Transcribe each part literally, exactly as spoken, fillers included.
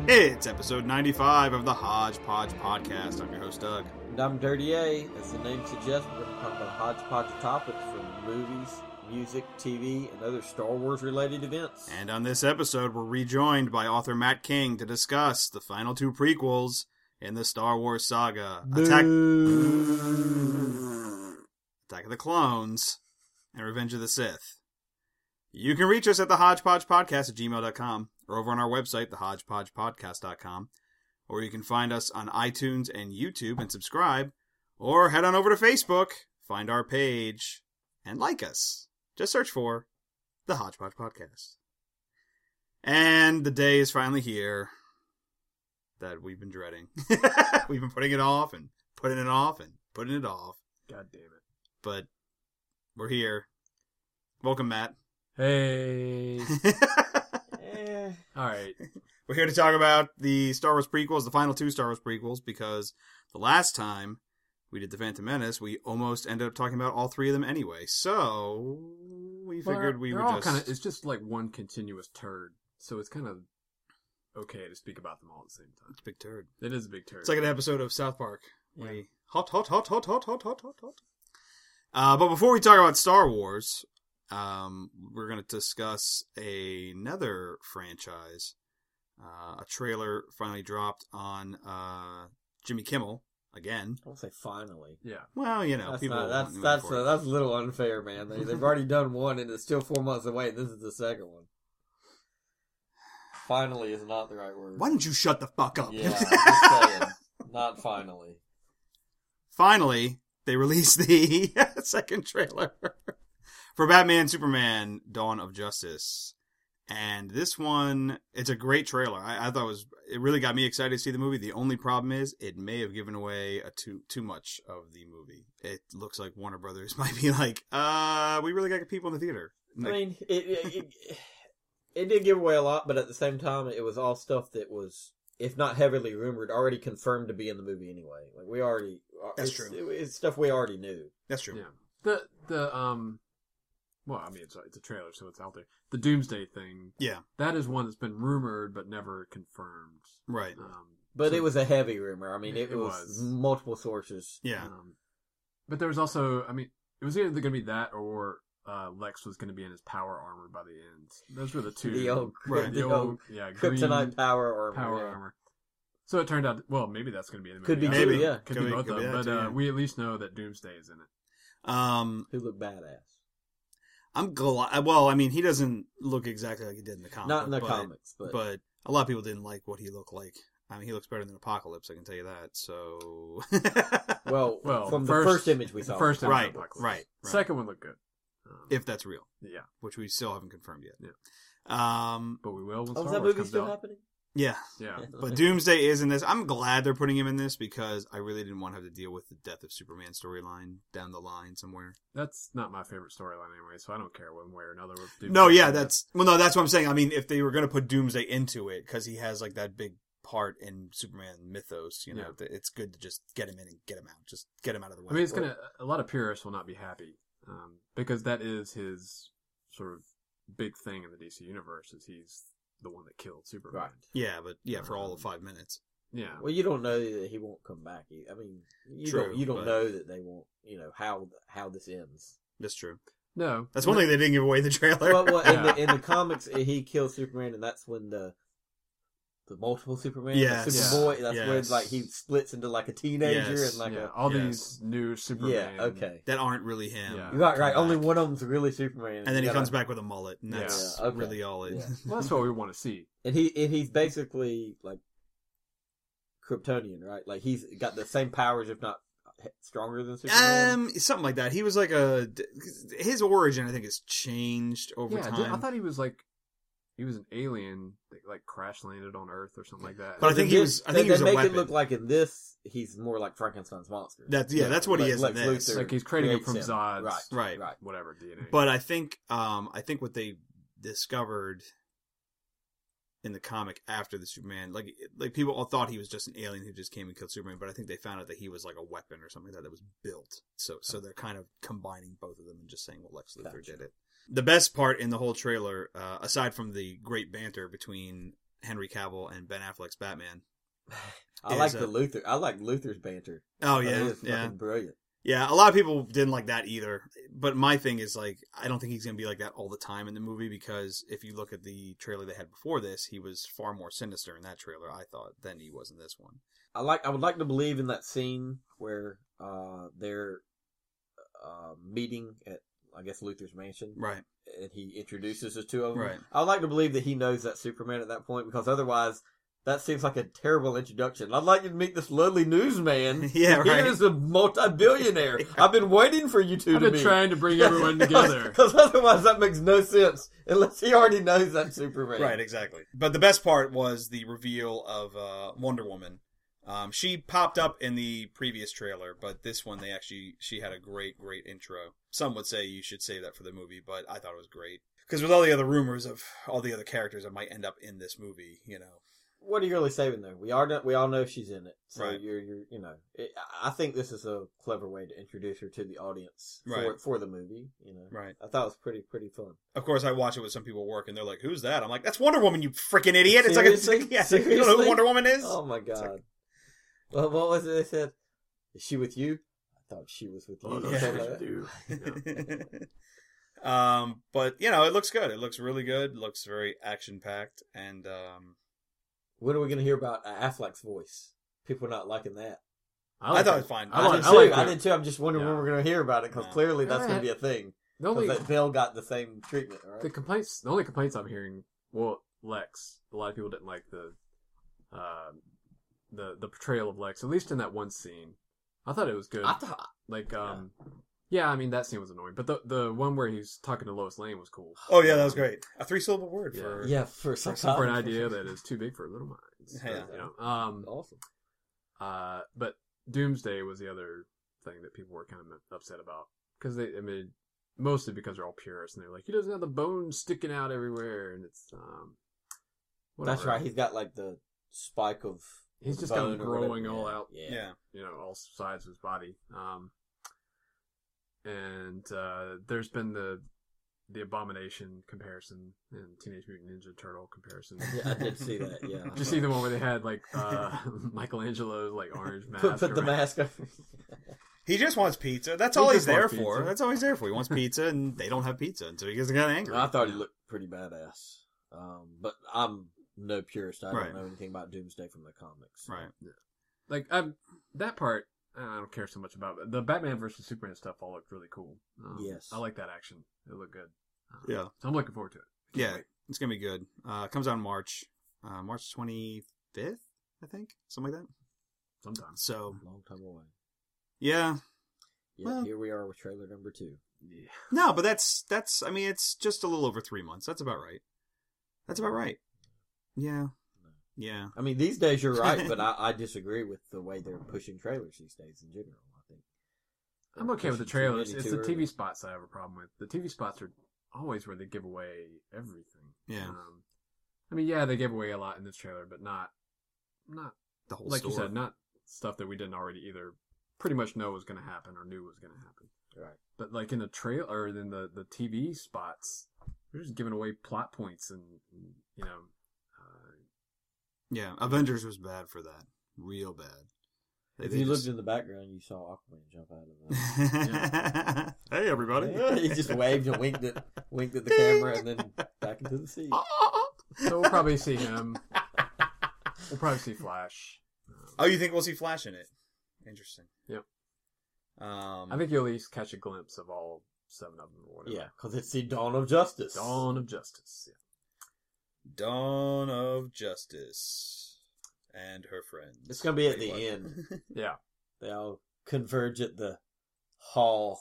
It's episode ninety-five of the Hodgepodge Podcast. I'm your host, Doug. And I'm Dirty A. As the name suggests, we're going to talk about a hodgepodge of topics from movies, music, T V, and other Star Wars-related events. And on this episode, we're rejoined by author Matt King to discuss the final two prequels in the Star Wars saga. Attack... Attack of the Clones and Revenge of the Sith. You can reach us at the hodgepodge podcast at gmail dot com or over on our website, the hodgepodge podcast dot com. Or you can find us on iTunes and YouTube and subscribe. Or head on over to Facebook, find our page, and like us. Just search for the Hodgepodge Podcast. And the day is finally here that we've been dreading. We've been putting it off and putting it off and putting it off. God damn it. But we're here. Welcome, Matt. Hey. Eh. Alright. We're here to talk about the Star Wars prequels, the final two Star Wars prequels, because the last time we did The Phantom Menace, we almost ended up talking about all three of them anyway. So we Well, figured we they're would all just... Kinda, it's just like one continuous turd, so it's kind of okay to speak about them all at the same time. It's a big turd. It is a big turd. It's like an episode of South Park. Yeah. We hot, hot, hot, hot, hot, hot, hot, hot, hot. Uh, but before we talk about Star Wars, um, we're going to discuss another franchise. Uh, a trailer finally dropped on uh, Jimmy Kimmel again. I won't say finally. Yeah. Well, you know, That's people. not, that's knew that's before. uh, that's a little unfair, man. They, they've already done one, and it's still four months away. And this is the second one. Finally is not the right word. Why don't you shut the fuck up? Yeah, I'm just saying. Not finally. Finally, they released the second trailer for Batman Superman Dawn of Justice. And this one, it's a great trailer. I, I thought it was, it really got me excited to see the movie. The only problem is it may have given away a too, too much of the movie. It looks like Warner Brothers might be like, uh, we really got to get people in the theater. I Like, mean, it, it, it it did give away a lot, but at the same time, it was all stuff that was, if not heavily rumored, already confirmed to be in the movie anyway. Like we already, That's it's, true. It, it's stuff we already knew. that's true. Yeah. The, the, um, well, I mean, it's a, it's a trailer, so it's out there. The Doomsday thing, Yeah, that is one that's been rumored but never confirmed. right. Um, But so- it was a heavy rumor. I mean, it, It was, was. multiple sources. Yeah. Um, but there was also, I mean, it was either going to be that or uh, Lex was going to be in his power armor by the end. Those were the two. The old, Right, the the old old, yeah, green kryptonite power armor. power yeah. armor. So it turned out, well, maybe that's going to be in the movie. Could be I two, don't Maybe. know. yeah. Could, Could be be- both could of be them. that But too, uh, yeah. we at least know that Doomsday is in it. Um, Who looked badass. I'm glad. Well, I mean, he doesn't look exactly like he did in the comic. Not in the but, comics, but, but a lot of people didn't like what he looked like. I mean, he looks better than Apocalypse, I can tell you that. So, well, Well, from first- the first image we saw. the first image right, of Apocalypse. right, right. Second one looked good. Um, If that's real, yeah, which we still haven't confirmed yet. Yeah. Um. but we will when Oh, Star is that Wars movie comes still out. happening? Yeah. Yeah, But Doomsday is in this. I'm glad they're putting him in this because I really didn't want to have to deal with the Death of Superman storyline down the line somewhere. that's not my favorite storyline anyway, so I don't care one way or another. With Doomsday. No, yeah, that's well, no, that's what I'm saying. I mean, if they were going to put Doomsday into it because he has like that big part in Superman mythos, you know, Yeah. that it's good to just get him in and get him out. Just get him out of the way. I mean, it's gonna. A lot of purists will not be happy um, because that is his sort of big thing in the D C universe. Is he's the one that killed Superman. Right. Yeah, but yeah, for all of Um, five minutes. Yeah. Well, you don't know that he won't come back. You- I mean, you True, don't you don't but- know that they won't. You know how how this ends. That's true. No, That's one thing they didn't give away in the trailer. Well, well in the Yeah. in the comics, he kills Superman, and that's when the the multiple Superman, Yes. the Superboy. That's Yes. when like he splits into like a teenager Yes. and like yeah, a all yes. these new Superman. yeah. Okay, that aren't really him. Yeah. right, right. come Only back. one of them's really Superman, And then he You gotta- comes back with a mullet, and that's Yeah, okay. really all it. Yeah. Well, that's what we want to see. and he and he's basically like Kryptonian, right? Like he's got the same powers, if not stronger than Superman. Um, something like that. He was like a his origin. I think has changed over Yeah, time. I thought he was like he was an alien that like crash landed on Earth or something like that. But I think he In was- I this- think he they, was a they make weapon. it look like in this he's more like Frankenstein's monster. That's yeah, that's what he Like is Lex in this. Luthor like he's creating it creates from him. Zod's Right, Right. right. whatever D N A. But I think um I think what they discovered in the comic after the Superman, like like people all thought he was just an alien who just came and killed Superman, but I think they found out that he was like a weapon or something like that that was built. So so they're kind of combining both of them and just saying, well, Lex Luthor Gotcha. did it. The best part in the whole trailer, uh, aside from the great banter between Henry Cavill and Ben Affleck's Batman. I is, like uh, the Luther. I like Luther's banter. Oh That yeah, is yeah, fucking brilliant. yeah. A lot of people didn't like that either. But my thing is like, I don't think he's gonna be like that all the time in the movie because if you look at the trailer they had before this, he was far more sinister in that trailer. I thought than he was in this one. I like. I would like to believe in that scene where uh, they're uh, meeting at, I guess, Luther's mansion, Right. and he introduces the two of them. Right. I would like to believe that he knows that Superman at that point, because otherwise, that seems like a terrible introduction. I'd like you to meet this lovely newsman. Yeah, right. Here's a multi-billionaire. I've been waiting for you two I've to been meet. trying to bring everyone together. Because otherwise, that makes no sense unless he already knows that Superman. Right, exactly. But the best part was the reveal of uh, Wonder Woman. Um, she popped up in the previous trailer, but this one they actually she had a great, great intro. Some would say you should save that for the movie, but I thought it was great because with all the other rumors of all the other characters that might end up in this movie, you know. What are you really saving there? We are we all know she's in it, so Right. you're you're you know. It, I think this is a clever way to introduce her to the audience for Right. for the movie. You know, Right. I thought it was pretty pretty fun. Of course, I watch it with some people at work, and they're like, "Who's that?" I'm like, "That's Wonder Woman, you freaking idiot!" It's Seriously? like, a, yeah, you don't know who Seriously? Wonder Woman is? Oh my god! like- Well, what was it they said? Is she with you? I thought she was with you. Oh, no, Or Yeah. something shit, like that. dude. um, but you know, it looks good. It looks really good. It looks very action packed, and um, When are we going to hear about Affleck's voice? People are not liking that. I, like thought it it. was fine. I I, like- did I too. like I that. did too. I'm just wondering when Yeah. we're going to hear about it, because No. clearly that's Eh. going to be a thing. The only Because Bill got the same treatment, right? the complaints, the only complaints I'm hearing, well, Lex. A lot of people didn't like the, uh, the the portrayal of Lex. At least in that one scene, I thought it was good. I thought. Like, um, yeah, I mean that scene was annoying, but the the one where he's talking to Lois Lane was cool. Oh yeah, that was great. A three syllable word Yeah. for Yeah, for some Except for an time. idea that is too big for little minds. Yeah. You know, um, Awesome. uh, but Doomsday was the other thing that people were kind of upset about because they, I mean, mostly because they're all purists and they're like, he doesn't have the bones sticking out everywhere, and it's um, whatever. That's right. He's got like the spike of. He's just bone kind of or whatever. growing all Yeah. out, Yeah. yeah. you know, all sides of his body. Um, and uh, there's been the the Abomination comparison and Teenage Mutant Ninja Turtle comparison. Yeah, I did see that. Yeah. Did you see the one where they had like uh, Michelangelo's like orange mask? Put, put the around- mask on. He just wants pizza. That's He all he's just there wants for. pizza. That's all he's there for. He wants pizza, and they don't have pizza, and so he gets kind of angry. I thought he looked pretty badass. Um, but I'm no purist. I Right. don't know anything about Doomsday from the comics. Right. Like I'm, that part, I don't care so much about. The Batman versus Superman stuff all looked really cool. Um, Yes. I like that action. It looked good. Uh, Yeah. so I'm looking forward to it. Can't Yeah, wait. it's gonna be good. Uh, it comes out in March, uh, March twenty-fifth, I think, something like that. Sometimes. So Long time away. yeah, Yeah, Well- here we are with trailer number two. Yeah. no, but that's that's. I mean, it's just a little over three months. That's about right. That's about right. Yeah, yeah. I mean, these days you're right, but I, I disagree with the way they're pushing trailers these days in general. I think I'm okay with the Pushing too trailers. many It's too the T V early. spots that I have a problem with. The T V spots are always where they give away everything. Yeah. Um, I mean, yeah, they gave away a lot in this trailer, but not, not The whole like store. you said, not stuff that we didn't already either pretty much know was going to happen or knew was going to happen. Right. But like in the trail or in the, the T V spots, they're just giving away plot points and, you know, uh, Yeah, Avengers was bad for that. Real bad. They- If they you just- looked in the background, you saw Aquaman jump out of the. Hey, everybody. he just waved and winked at winked at the camera and then back into the sea. so we'll probably see him. We'll probably see Flash. Um, Oh, you think we'll see Flash in it? Interesting. Yep. Um, I think you'll at least catch a glimpse of all seven of them or whatever. Yeah, because it's the Dawn of Justice. Dawn of Justice. Yeah. Dawn of Justice and her friends. It's gonna be at Wait, the what? end. Yeah. They all converge at the hall.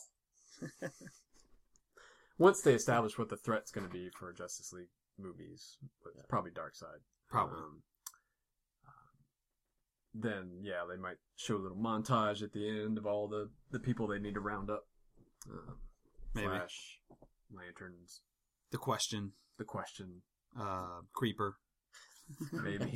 Once they establish what the threat's going to be for Justice League movies, but probably Darkseid. Probably. Um, then, yeah, they might show a little montage at the end of all the, the people they need to round up. Um, Maybe. Flash, Lanterns, The Question. The Question, Uh, Creeper. maybe.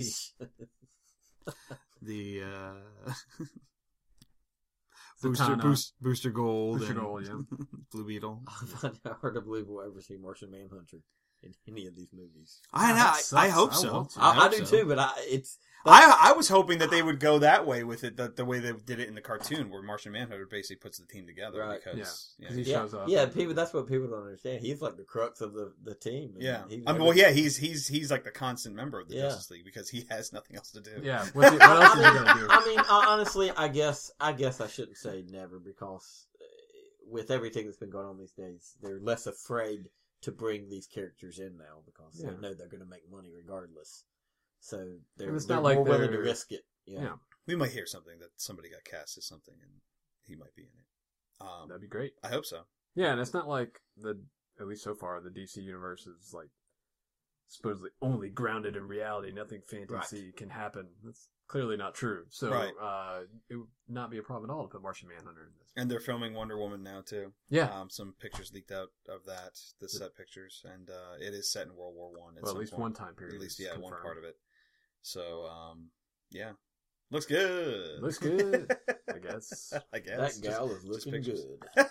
The uh, Booster, Zatanna. Boost, Booster Gold. Booster and Gold, yeah. Blue Beetle. I find it hard to believe we'll ever see Martian Manhunter. in any of these movies. I know. That I, I sucks. hope I so. want to. I, I, hope I do so. too, but I it's I I was hoping that they would go that way with it, the, the way they did it in the cartoon, where Martian Manhunter basically puts the team together. Right. Because Yeah. you know, 'Cause he yeah, shows up. yeah. People, that's what people don't understand. He's like the crux of the, the team. and yeah. he's I mean, never- well, yeah, he's he's he's like the constant member of the Yeah. Justice League because he has nothing else to do. Yeah. What's he, what else is he gonna do? I mean, uh, honestly, I guess I guess I shouldn't say never because uh, with everything that's been going on these days, they're less afraid to bring these characters in now because Yeah. they know they're going to make money regardless. So they're, And it's they're not like more willing to they're- risk it. Yeah. Yeah. We might hear something that somebody got cast as something, and he might be in it. Um, That'd be great. I hope so. Yeah, and it's not like the at least so far the D C universe is like supposedly only grounded in reality. Nothing fantasy can happen. That's clearly not true. So Right. uh, it would not be a problem at all to put Martian Manhunter in this. And they're filming Wonder Woman now too. Yeah. Um, some pictures leaked out of that, the set pictures, and uh, it is set in World War One. Well, at least one time period. At least, is yeah, one confirmed. part of it. So, um, yeah, looks good. Looks good, I guess. I guess That gal Just- is just looking pictures. good.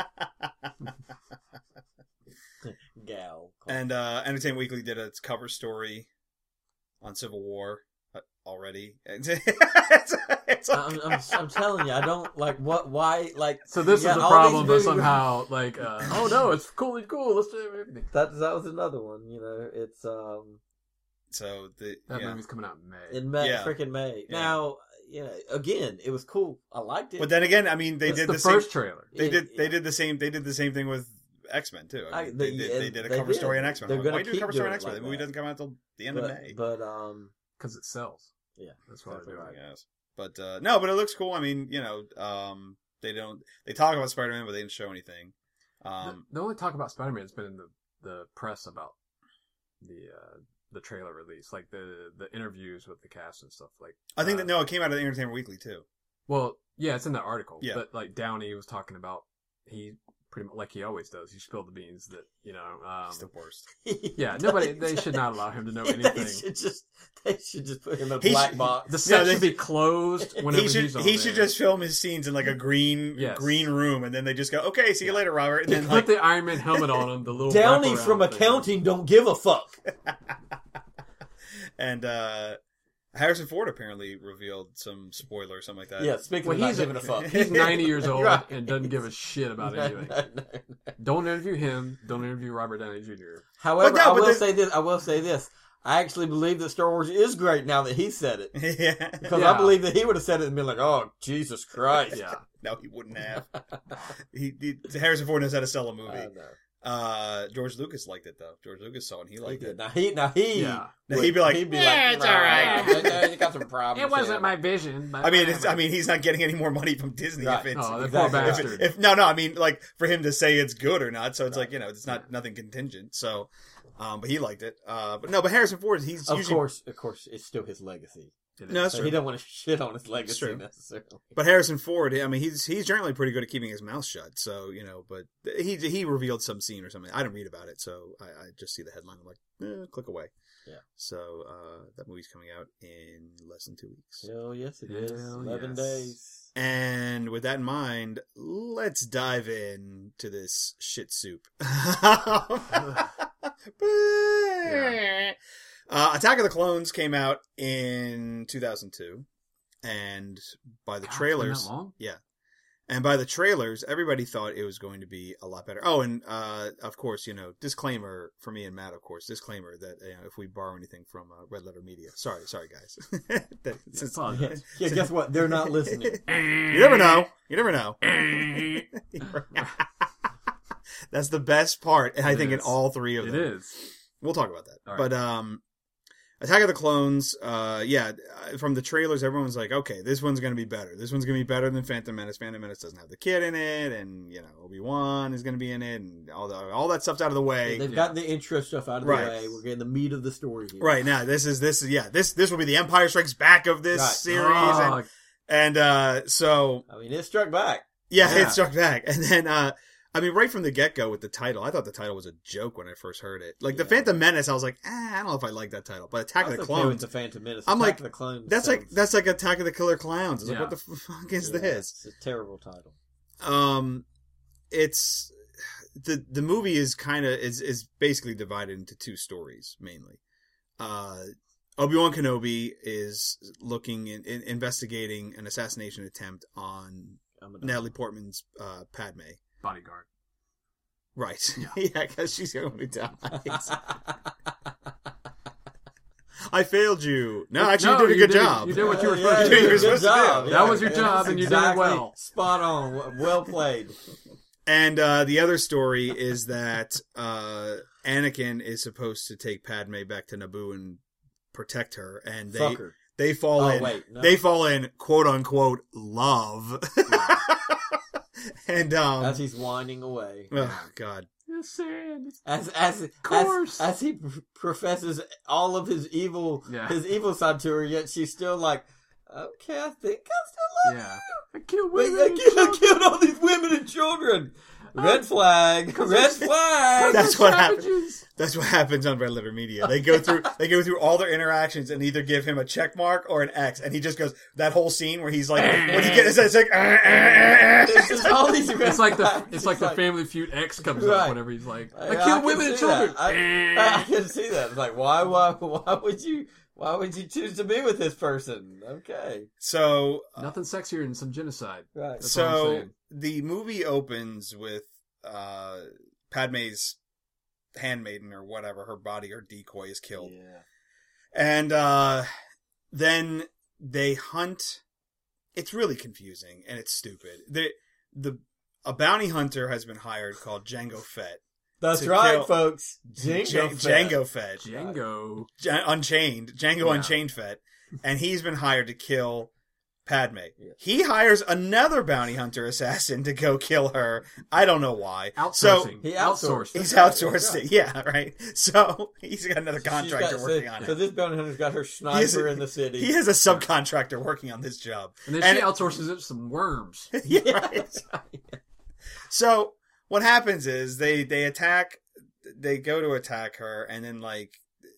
Gal. And uh, Entertainment Weekly did its cover story on Civil War uh, already. it's, it's like, I'm, I'm, I'm telling you, I don't like what, why, like. So this yeah, is a all problem, these but movies- somehow like, uh, oh no, it's cool, cool. Let's do everything. That that was another one. You know, it's um so the That yeah. movie's coming out in May. in May, Yeah. freaking May. Yeah. Now, you know, again, it was cool. I liked it. But then again, I mean, they It's did the, the, first same. trailer. They It- did. They yeah. did the same. They did the same thing with X Men too. I I- mean, they- they, did, they and did a they cover did. story on X Men. They're Why gonna do you do a keep cover story doing on it X Men? like the movie that. doesn't come out until the end but, of May. but um, Because it sells. yeah, That's why exactly they're doing right. I guess. But uh, no, but it looks cool. I mean, you know, um, they don't. They talk about Spider Man, but they didn't show anything. Um, the, the only talk about Spider Man has been in the, the press about the uh, the trailer release, like the the interviews with the cast and stuff. Like I think uh, that no, it came out of the Entertainment Weekly too. Well, yeah, it's in the article. Yeah. But like Downey was talking about, he pretty much like he always does. He spilled the beans that you know. Um, It's the worst. yeah, nobody. They should not allow him to know anything. They should just they should just put him in a He black should- box. The set they- should be closed whenever He should. he's on He there. should just film his scenes in like a green Yes. green room, and then they just go, "Okay, see you later, Robert." And They then put like, the Iron Man helmet on him. The little Downey wraparound from thing. accounting don't give a fuck. and uh, Harrison Ford apparently revealed some spoiler or something like that. Yeah, speaking Well, of not he's a- giving a fuck. He's ninety years old Right. and doesn't give a shit about No, anything. no, no, no. Don't interview him. Don't interview Robert Downey Junior However, But no, I but will the- say this. I will say this. I actually believe that Star Wars is great now that he said it. yeah. Because Yeah. I believe that he would have said it and been like, "Oh, Jesus Christ!" Yeah. No, he wouldn't have. he, he Harrison Ford knows how to sell a movie. I know. Uh, George Lucas liked it though. George Lucas saw it and he He liked did. it. Now he, now he, Yeah. Now would- he'd be like, he'd be "Yeah, like, it's all right." "Nah, you got some problems. It wasn't here." my vision. But I mean, it's, I mean, he's not getting any more money from Disney Right. if it's Oh, that if, poor if, bastard. if- no, no. I mean, like for him to say it's good or not. So it's Right. like you know, it's not nothing contingent. So, um, but he liked it. Uh, but no, but Harrison Ford, he's Of usually, course, of course, it's still his legacy. It No, is. that's So true. he don't want to shit on his It's legacy true. necessarily. But Harrison Ford, I mean, he's he's generally pretty good at keeping his mouth shut. So you know, but he he revealed some scene or something. I didn't read about it, so I, I just see the headline. I'm like, eh, click away. Yeah. So uh, that movie's coming out in less than two weeks. Hell yes, it is. Hell Eleven yes. days. And with that in mind, let's dive in to this shit soup. uh, Attack of the Clones came out in two thousand two, and by the God, it's been trailers, that long? yeah, and by the trailers, everybody thought it was going to be a lot better. Oh, and uh, of course, you know, disclaimer for me and Matt, of course, disclaimer that you know, if we borrow anything from uh, Red Letter Media, sorry, sorry guys. That- Yeah, since- apologize. Yeah, guess what? They're not listening. you never know. You never know. That's the best part, and I It think in is. all three of It them. is. We'll talk about that. All right. But um, Attack of the Clones, uh, yeah, from the trailers, everyone's like, okay, this one's going to be better. This one's going to be better than Phantom Menace. Phantom Menace doesn't have the kid in it, and you know Obi-Wan is going to be in it, and all the all that stuff's out of the way. They've Yeah. gotten the intro stuff out of Right. the way. We're getting the meat of the story here. Right now, this is this is yeah, this this will be the Empire Strikes Back of this Right. series, Oh, and, and uh, so I mean, it struck back. yeah, Yeah. it struck back, and then uh, I mean, right from the get go with the title, I thought the title was a joke when I first heard it. Like the Yeah. Phantom Menace, I was like, eh, I don't know if I like that title, but Attack I of the was okay with Clones, the Phantom Menace. I'm Attack like, of the Clones. that's like sounds- that's like Attack of the Killer Clowns. It's like, Yeah. what the fuck is yeah, this? It's a terrible title. Um, it's the the movie is kind of is is basically divided into two stories mainly. Uh, Obi-Wan Kenobi is looking in, in investigating an assassination attempt on Natalie Portman's uh, Padme bodyguard. Right. Yeah, yeah, because she's the one who dies. I failed you. No, actually, No, you did a you good did- job. you did what you were Yeah, supposed yeah, to do. you did a You're good supposed to job. do. That was your Yeah, job, that's and you did it exactly well. Spot on. Well played. And uh, the other story is that uh, Anakin is supposed to take Padme back to Naboo and protect her, and they Fuck her. they fall Oh, in wait, no. they fall in quote unquote love, and um, As he's whining away. oh god, It's sad. As as as, course. as he pr- professes all of his evil Yeah. his evil side to her, yet she's still like, okay, I think I still love Yeah. I killed you. women. Wait, I and killed, I children. killed all these women and children. Red flag. Red flag. That's what happens. Savages. That's what happens on Red Letter Media. They go through they go through all their interactions and either give him a check mark or an X, and he just goes that whole scene where he's like, when he gets it's like, It's just all these red It's like the flags. it's like the Family Feud X comes Right. up whenever he's like, I, I killed can women and see children. that. I, I can see that. It's like, why, why, why would you, why would you choose to be with this person? Okay, so Nothing sexier than some genocide. right. That's all I'm so saying. the movie opens with uh, Padme's handmaiden or whatever, her body or decoy is killed. Yeah. And uh, then they hunt. It's really confusing and it's stupid. The the a bounty hunter has been hired called Jango Fett. That's To right, kill- folks. Django J- Fett. Django Fett. Django. J- Unchained. Django Yeah. Unchained Fett. And he's been hired to kill Padme. Yeah. He hires another bounty hunter assassin to go kill her. I don't know why. So Outsourcing. He outsourced. he's That's outsourced right. it. Yeah, right. So he's got another She's contractor got- working so, on So it. this bounty hunter's got her He sniper has a- in the city. He has a subcontractor working on this job. And then And- she outsources it to some worms. yeah, Yeah, right. that's right. So what happens is they they attack, they go to attack her, and then like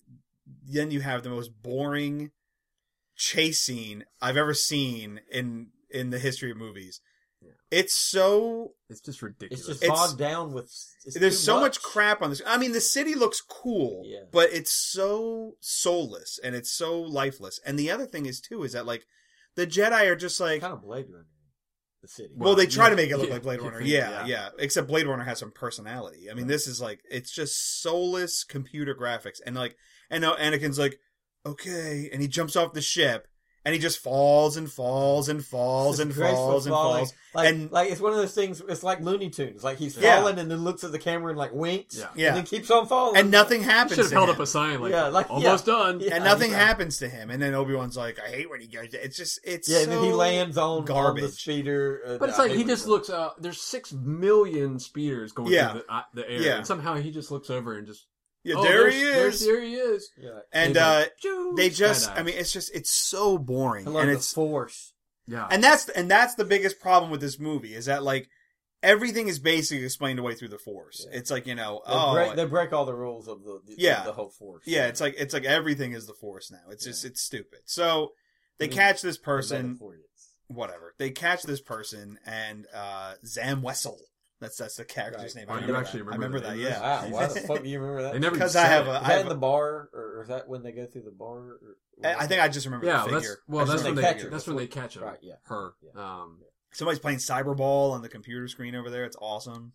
then you have the most boring chase scene I've ever seen in in the history of movies. Yeah. It's so It's just ridiculous. It's just It's- bogged down with. It's there's too so much crap on this. I mean, the city looks cool, Yeah. but it's so soulless and it's so lifeless. And the other thing is too is that like the Jedi are just like. Kind of Blade Runner. The city. Well, they try yeah, to make it look yeah, like Blade yeah, Runner. Yeah, yeah. yeah, Except Blade Runner has some personality. I mean, Right. this is like, it's just soulless computer graphics. And like, and now Anakin's like, okay. And he jumps off the ship and he just falls and falls and falls Just and graceful falls and falling. falls. Like, and like it's one of those things. It's like Looney Tunes. Like he's Yeah. falling and then looks at the camera and like winks. Yeah. Yeah. And then keeps on falling. and nothing You happens should have to held him. up a sign like, Yeah, like- almost yeah. done. Yeah. and nothing yeah. happens to him. And then Obi-Wan's like, I hate when he goes. It's just, it's Yeah, and then he so lands on, on the garbage. speeder. Uh, But it's I like hate he when just he- looks out. There's six million speeders going Yeah. through the, uh, the air, Yeah. and somehow he just looks over and just Yeah, oh, there there's- he there's- is. There he is. Yeah. And he's like, uh, "Choo," they just, skydives. I mean, it's just, it's so boring. I love and the it's, force. yeah, And that's and that's the biggest problem with this movie is that like everything is basically explained away through the Force. Yeah. It's like you know, They, oh break, they break all the rules of the, the Yeah. of the whole force. yeah, it's like it's like everything is the Force now. It's just Yeah. it's stupid. So they I mean, catch this The person, metaphorians. whatever. They catch this person and uh Zam Wessel. That's that's the character's Right. name. Oh, I you remember actually that. I remember remember the that. name? Yeah. Wow, why the fuck do you remember that? they never Because even I said have it. a- Is I that have in the bar, or, or is that when they go through the bar? Or, I I think I just remember yeah, the that's figure. well, I that's just when remember they the catch her. that's when they catch her. Right, yeah. her. Yeah. Um, Somebody's playing Cyberball on the computer screen over there. It's awesome.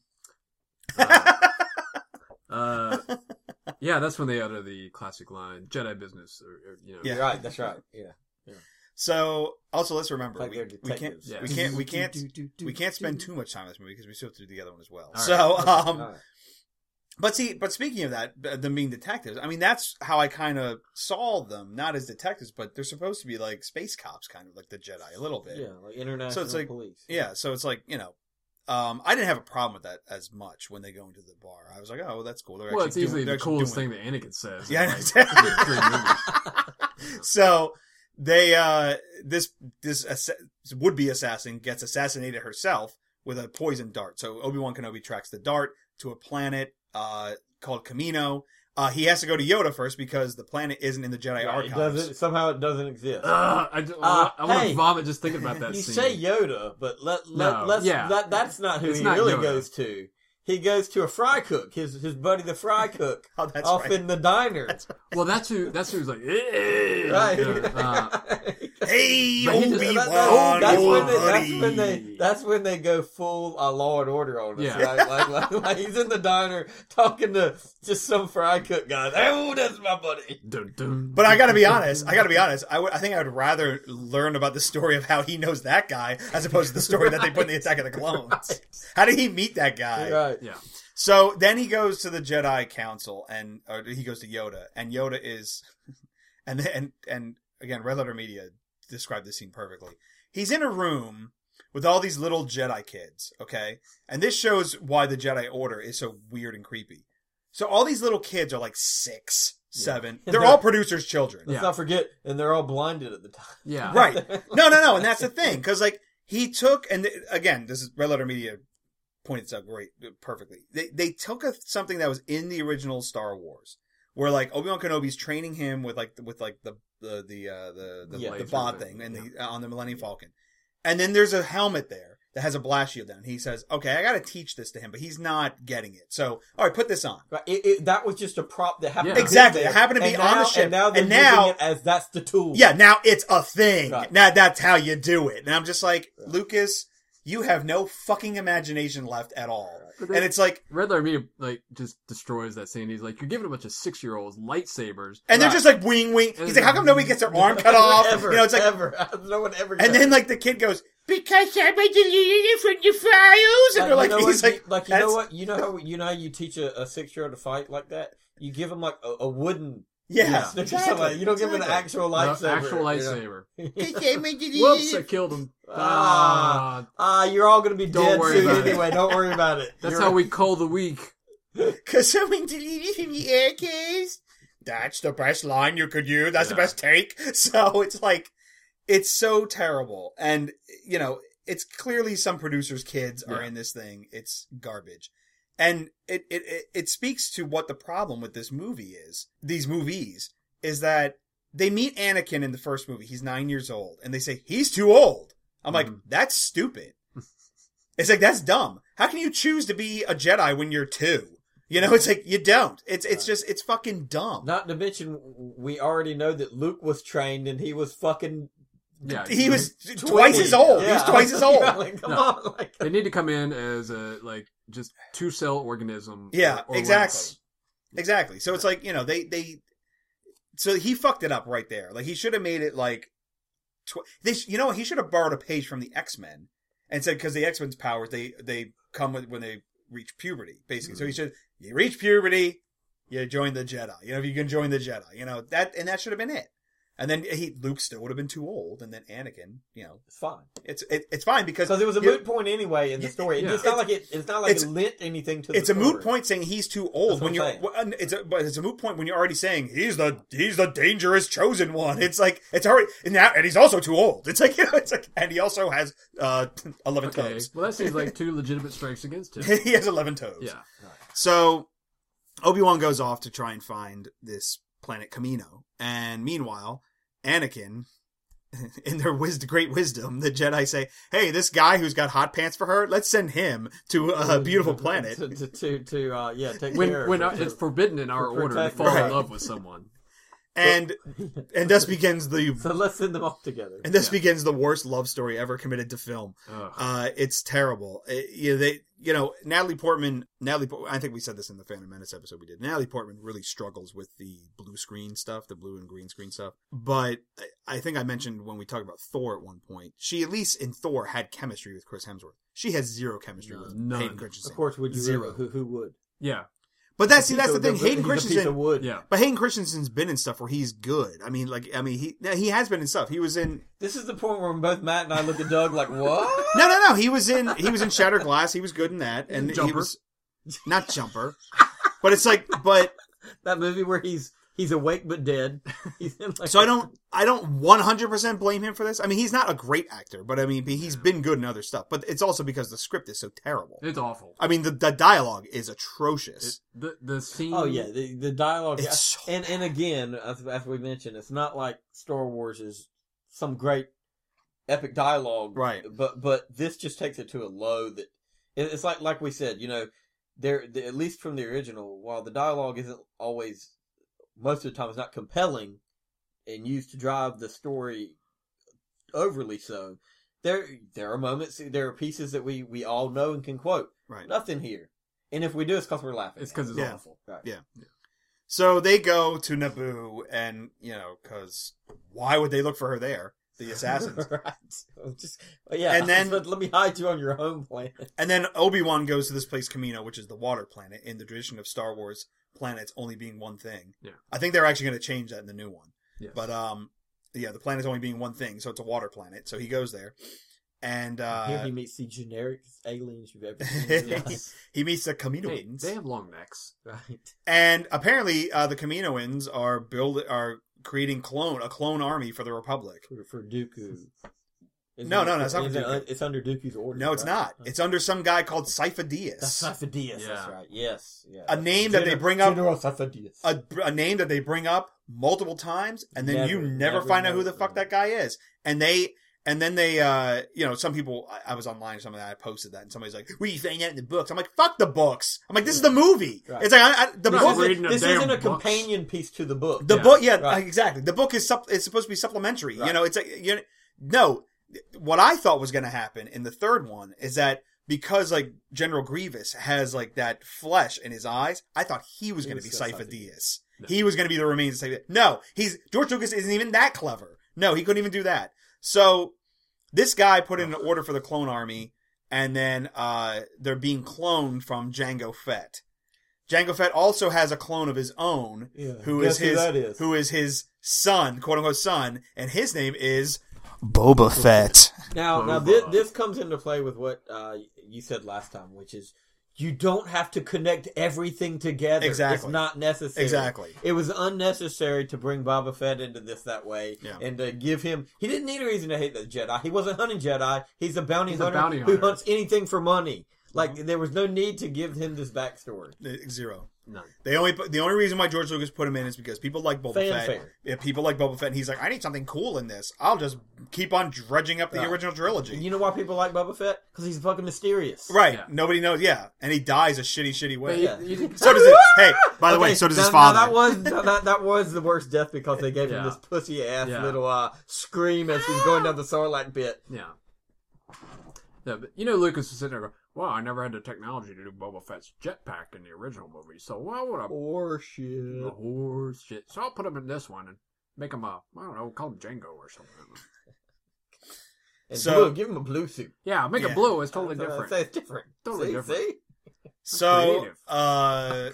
uh, uh, yeah, that's when they utter the classic line, "Jedi business," or, or you know, Yeah. Right, that's right. Yeah. So also let's remember Like we, they're we can't detectives. Yeah. we can't we can't we can't spend too much time on this movie because we still have to do the other one as well. All so Okay, um all right. but see but speaking of that th- them being detectives, I mean that's how I kind of saw them, not as detectives, but they're supposed to be like space cops, kind of like the Jedi a little bit. Yeah, like international So it's like- police. Yeah, so it's like, you know, um, I didn't have a problem with that as much when they go into the bar. I was like, oh, that's cool. They're Well, actually it's easily doing, they're the actually coolest doing thing that Anakin says. Yeah, in, I like, know. three movies. So they uh this this ass- would-be assassin gets assassinated herself with a poison dart. So Obi-Wan Kenobi tracks the dart to a planet uh called Camino. Uh he has to go to Yoda first because the planet isn't in the Jedi Right, it archives. doesn't, somehow it doesn't exist. Ugh, I, just, Uh, I want to hey, vomit just thinking about that you scene. say Yoda, but let, let No, let's yeah. that that's not who It's he not really Yoda. goes to. he goes to a fry cook, his his buddy the fry cook, Oh, that's off right. in the diner. That's right. Well, that's who. That's who's like, eh, Right. you know, uh, Hey, But he just- Obi That- Wan, that- that's, old when they, buddy. that's when they that's when they go full uh, Law and Order on us, Yeah. right? Like, like, like he's in the diner talking to just some fry cook guy. Oh, that's my buddy. dun, dun, But I gotta be honest. I gotta be honest. I would- I think I would rather learn about the story of how he knows that guy as opposed to the story that they put in the Attack of the Clones. How did he meet that guy? Right. Yeah. So then he goes to the Jedi Council, and or he goes to Yoda, and Yoda is, and and and again, Red Letter Media described this scene perfectly. He's in a room with all these little Jedi kids, okay, and this shows why the Jedi Order is so weird and creepy. So all these little kids are like six, seven. And They're they're- all producers' children. Let's Yeah. not forget, and they're all blinded at the time. Yeah. Right. No, no, no. And that's the thing. Cause like he took, and th- again, this is Red Letter Media pointed this out great, perfectly. They, they took a, something that was in the original Star Wars where like Obi-Wan Kenobi's training him with like, with like the, the, the, uh, the, the, Yeah. the Laser bod thing, thing and yeah. the, uh, on the Millennium Falcon. And then there's a helmet there that has a blast shield down. He says, okay, I gotta teach this to him, but he's not getting it. So, alright, put this on. Right. It, it, that was just a prop that happened. Yeah. to be Exactly. there. It happened to be And on the now- ship. and now they're And now- using it as that's the tool. Yeah, now it's a thing. Right. Now that's how you do it. And I'm just like, Lucas, you have no fucking imagination left at all. But they- And it's like, Red Letter Media like just destroys that scene. He's like, you're giving a bunch of six year olds lightsabers. and they're Right. just like wing wing. And He's like, how come nobody gets their arm cut off? Ever, You know, it's like, ever. No one ever. and does. then like the kid goes, because I made you from your files, and they're like, you know he's what, like, you, like you know that's- what, you know how you know how you teach a, a six year old to fight like that. You give him like a, a wooden. yeah, stick or exactly, something. You don't give him an exactly. actual No, lightsaber. actual you know? lightsaber. Whoops, Whoops, I killed him. Ah. Ah, Ah, you're all gonna be Don't dead worry soon about it. anyway. Don't worry about it. that's You're- how we call the weak. Because someone deleted from the air case. That's the best line you could use. That's the Yeah. best take. So it's like, it's so terrible. And, you know, it's clearly some producers' kids are Yeah. in this thing. It's garbage. And it, it, it, it speaks to what the problem with this movie is, these movies, is that they meet Anakin in the first movie. He's nine years old. And they say, he's too old. I'm like, Mhm. that's stupid. It's like, that's dumb. How can you choose to be a Jedi when you're two? You know, it's like, you don't. It's it's just, it's fucking dumb. Not to mention, we already know that Luke was trained and he was fucking. Yeah, He was twenty. twice as old. He was Yeah. twice as old. Yeah, like, come No. on, like, They need to come in as a like just two cell organism. Yeah, or- or exactly. less. Exactly. So it's like, you know, they, they, so he fucked it up right there. Like, he should have made it like, tw- they, sh- you know, he should have borrowed a page from the X-Men and said, because the X-Men's powers, they, they come with, when they reach puberty, basically. So he should, you reach puberty, you join the Jedi. You know, if you can join the Jedi, you know, that, and that should have been it. And then he, Luke still would have been too old, and then Anakin, you know, it's fine. it's, it, it's fine because Because it was a you're- moot point anyway in the story. Yeah. It's not like it. It's not like It's- it lent anything to. the It's a story. moot point saying he's too old That's when what you're. I'm saying. well, It's a, but it's a moot point when you're already saying he's the he's the dangerous chosen one. It's like it's already and now and he's also too old. It's like you know, it's like and he also has uh eleven Okay, toes. well that seems like two legitimate strikes against him. He has eleven toes. Yeah, So Obi-Wan goes off to try and find this planet Kamino, and meanwhile, Anakin. In their wis- great wisdom, the Jedi say, "Hey, this guy who's got hot pants for her, let's send him to a beautiful planet." to to to, to uh, yeah take when care when of uh, it. it's forbidden in our For order to protect- fall Right. in love with someone. and and thus begins the So let's send them all together. and thus Yeah. begins the worst love story ever committed to film. Ugh. Uh, it's terrible. It, you know, they, you know, Natalie Portman. Natalie, Por- I think we said this in the Phantom Menace episode we did. Natalie Portman really struggles with the blue screen stuff, the blue and green screen stuff. But I- I think I mentioned when we talked about Thor at one point, she at least in Thor had chemistry with Chris Hemsworth. She has zero chemistry with None. Hayden Christensen. Of course, would you Zero. ever? Who who would? Yeah, But that's see, that's So the thing. he's Hayden a piece Christensen. of wood. yeah. But Hayden Christensen's been in stuff where he's good. I mean, like, I mean, he he has been in stuff. He was in This is the point where both Matt and I look at Doug like, what? no, no, no. He was in he was in Shattered Glass. He was good in that, and he Jumper. was not Jumper. But it's like, but That movie where he's he's awake but dead. He's in like so I don't I don't one hundred percent blame him for this. I mean, he's not a great actor, but I mean, he's been good in other stuff. But it's also because the script is so terrible. It's awful. I mean, the the dialogue is atrocious. It, the the scene. Oh yeah, the the dialogue. It's so and and again, as, as we mentioned, it's not like Star Wars is some great epic dialogue, Right. But but this just takes it to a low that it- it's like like we said, you know, there, the, at least from the original, while the dialogue isn't always, most of the time, it's not compelling and used to drive the story overly so. There, there are moments, there are pieces that we, we all know and can quote. Right. Nothing here. And if we do, it's because we're laughing. It's because it's Yeah. awful. Right. Yeah. So they go to Naboo, and, you know, because why would they look for her there? The assassins. right. Just, yeah. And then- let, let me hide you on your home planet. And then Obi-Wan goes to this place, Kamino, which is the water planet, in the tradition of Star Wars planets only being one thing. Yeah. I think they're actually going to change that in the new one. Yes. But, um, yeah, the planet's only being one thing, so it's a water planet. So he goes there. And, uh... Here he meets the generic aliens you've ever seen in your life. he meets the Hey, Kaminoans. they have long necks. Right. And apparently, uh, the Kaminoans are build are creating clone a clone army for the Republic. For, for Dooku. Isn't No, it- no, no, it's not for isn't it- Dooku. It's under Dooku's orders. No, it's right? not. It's under some guy called Sifo-Dyas. That's Sifo-Dyas, Yeah. that's right. Yes. Yeah. A name that they Gen- bring up- General Sifo-Dyas. A, a name that they bring up multiple times, and then Never, you never, never find out know. who the fuck that guy is. And they, and then they, uh, you know, some people, I, I was online or something, and I posted that, and somebody's like, "We you find that in the books?" I'm like, "Fuck the books!" I'm like, "This is the movie." Right. It's like I, I, the Not book. reading the This damn isn't a books. companion piece to the book. The Yeah. book, yeah, Right. exactly. The book is sup- it's supposed to be supplementary. Right. You know, it's like you know, no. What I thought was going to happen in the third one is that because like General Grievous has like that flesh in his eyes, I thought he was He going to was be gonna Sifo-Dyas. No. He was going to be the remains of Sifo-Dyas. No, he's George Lucas isn't even that clever. No, he couldn't even do that. So this guy put in an order for the clone army, and then uh they're being cloned from Jango Fett. Jango Fett also has a clone of his own, Yeah. who Guess is who his that is? who is his son, quote unquote son, and his name is Boba Fett. Now, now Boba. this, this comes into play with what uh, you said last time, which is you don't have to connect everything together. Exactly. It's not necessary. Exactly. It was unnecessary to bring Boba Fett into this that way Yeah. and to give him. He didn't need a reason to hate the Jedi. He wasn't hunting Jedi. He's a bounty, He's a hunter, bounty who hunter. hunts anything for money. Like there was no need to give him this backstory. Zero. None. They only put, the only reason why George Lucas put him in is because people like Boba Fett. Fanfare. Yeah, people like Boba Fett, and he's like, I need something cool in this. I'll just keep on dredging up the Right. original trilogy. And you know why people like Boba Fett? Because he's fucking mysterious. Right. Yeah. Nobody knows. Yeah. And he dies a shitty, shitty way. But Yeah. you- you- So does it. Hey, by the way, Okay, so does now- his now father. that was that, that was the worst death because they gave him Yeah. this pussy ass Yeah. little uh, scream as he's going down the Sarlacc pit. Yeah. Yeah, but you know, Lucas was sitting there going, "Well, I never had the technology to do Boba Fett's jetpack in the original movie, so why would I Or shit. the horse shit? So I'll put him in this one and make him a, I don't know, call him Django or something. And So- blue, give him a blue suit. Yeah, make Yeah. it blue. It's totally That's what I different. say, it's different. Totally see, different. See? So, Creative. uh,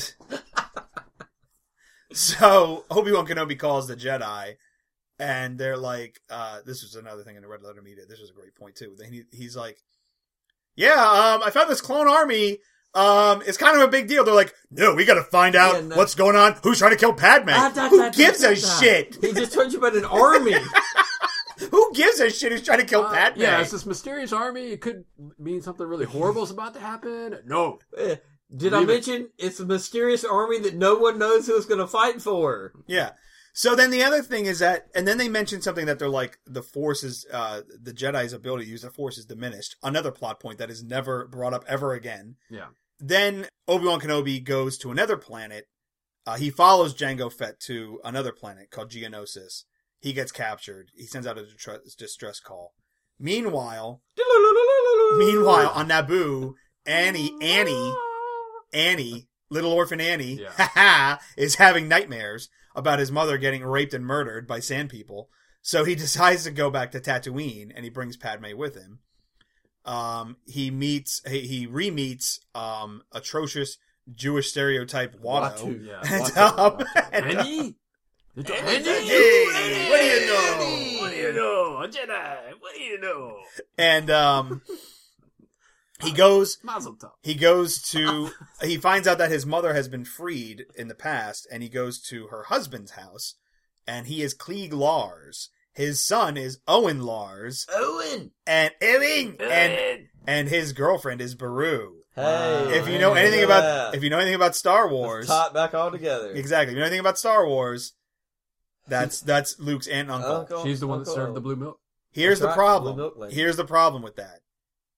so Obi-Wan Kenobi calls the Jedi, and they're like, uh, this was another thing in the Red Letter Media. This was a great point too. Then he, he's like, yeah, um, I found this clone army. Um, it's kind of a big deal. They're like, no, we got to find out Yeah, no. what's going on. Who's trying to kill Padme? Ah, da, Who da, da, gives da, a da. shit? He just told you about an army. Who gives a shit who's trying to kill Uh, Padme? yeah, it's this mysterious army. It could mean something really horrible is about to happen. No. Eh, Did I Leave it. mention it's a mysterious army that no one knows who's going to fight for? Yeah. So then the other thing is that, and then they mentioned something that they're like, the Force is, uh, the Jedi's ability to use the Force is diminished. Another plot point that is never brought up ever again. Yeah. Then Obi-Wan Kenobi goes to another planet. Uh, he follows Jango Fett to another planet called Geonosis. He gets captured. He sends out a distress, distress call. Meanwhile, meanwhile on Naboo, Annie, Annie, Annie, little orphan Annie, Yeah. haha, is having nightmares about his mother getting raped and murdered by sand people. So he decides to go back to Tatooine, and he brings Padme with him. Um, he meets, he, he re-meets, um, atrocious Jewish stereotype Watto. Watu. Yeah. And, Watto, um, Watto. and, uh, Andy? Andy? Hey, what do you know? What do you know? A Jedi. What do you know? and, um, he goes, Mazel tov. he goes to, he finds out that his mother has been freed in the past, and he goes to her husband's house, and he is Klieg Lars. His son is Owen Lars, Owen! and Owen, and And and his girlfriend is Beru. Hey, If you know man, anything look at about, that. if you know anything about Star Let's Wars, tie it back all together. exactly, if you know anything about Star Wars, that's that's Luke's aunt and uncle. Uncle, she's the one that Uncle served the Owen. blue milk. Here's That's the right, problem. Blue Milk Lady. Here's the problem with that.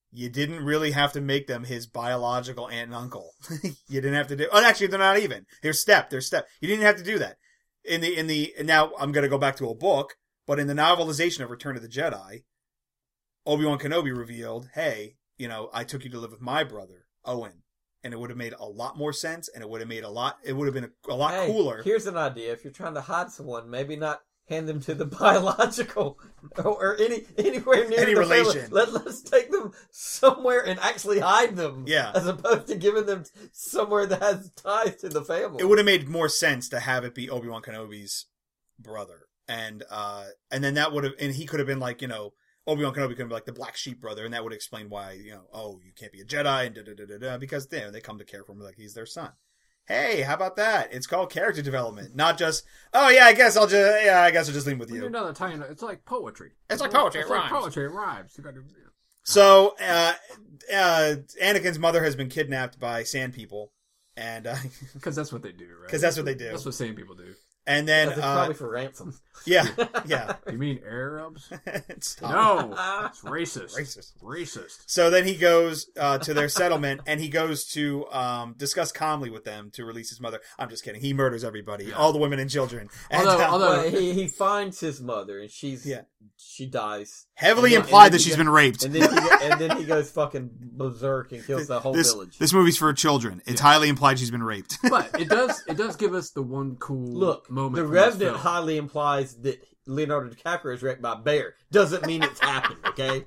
you didn't really have to make them his biological aunt and uncle. You didn't have to do. Oh, actually, they're not even. They're step. They're step. You didn't have to do that. In the in the and now I'm going to go back to a book, but in the novelization of Return of the Jedi, Obi-Wan Kenobi revealed, "Hey, you know, I took you to live with my brother Owen." And it would have made a lot more sense, and it would have made a lot. It would have been a, a lot hey, cooler. Here's an idea: if you're trying to hide someone, maybe not hand them to the biological or, or any anywhere near Any the relation. family. Let let's take them somewhere and actually hide them. Yeah. as opposed to giving them somewhere that has ties to the family. It would have made more sense to have it be Obi-Wan Kenobi's brother, and uh, and then that would have, and he could have been like, you know, Obi-Wan Kenobi could be like the black sheep brother, and that would explain why, you know, oh, you can't be a Jedi, and da da da da da, because you know, they come to care for him like he's their son. Hey, how about that? It's called character development, not just, oh yeah, I guess I'll just, yeah, I guess I'll just leave with When you. you're not Italian, it's like poetry. It's like poetry, It's it like rhymes. poetry, it rhymes. You gotta, So, uh, uh, Anakin's mother has been kidnapped by Sand People, and, uh, because that's what they do, right? because that's what they do. That's what same people do. And then, That's uh, probably for ransom. yeah, yeah. You mean Arabs? Stop. No, it's racist. Racist. Racist. So then he goes uh, to their settlement, and he goes to um, discuss calmly with them to release his mother. I'm just kidding. He murders everybody, Yeah. all the women and children. And, Although- uh, although- Well, he he finds his mother, and she's Yeah. she dies. heavily and then- implied and then that he she's go- been raped. And then he go- and then he goes fucking berserk and kills the whole this, village. this movie's for children. It's Yeah. highly implied she's been raped. But it does it does give us the one cool Look, moment. the from this Revenant film. highly implies that Leonardo DiCaprio is raped by a bear. Doesn't mean it's happened, okay?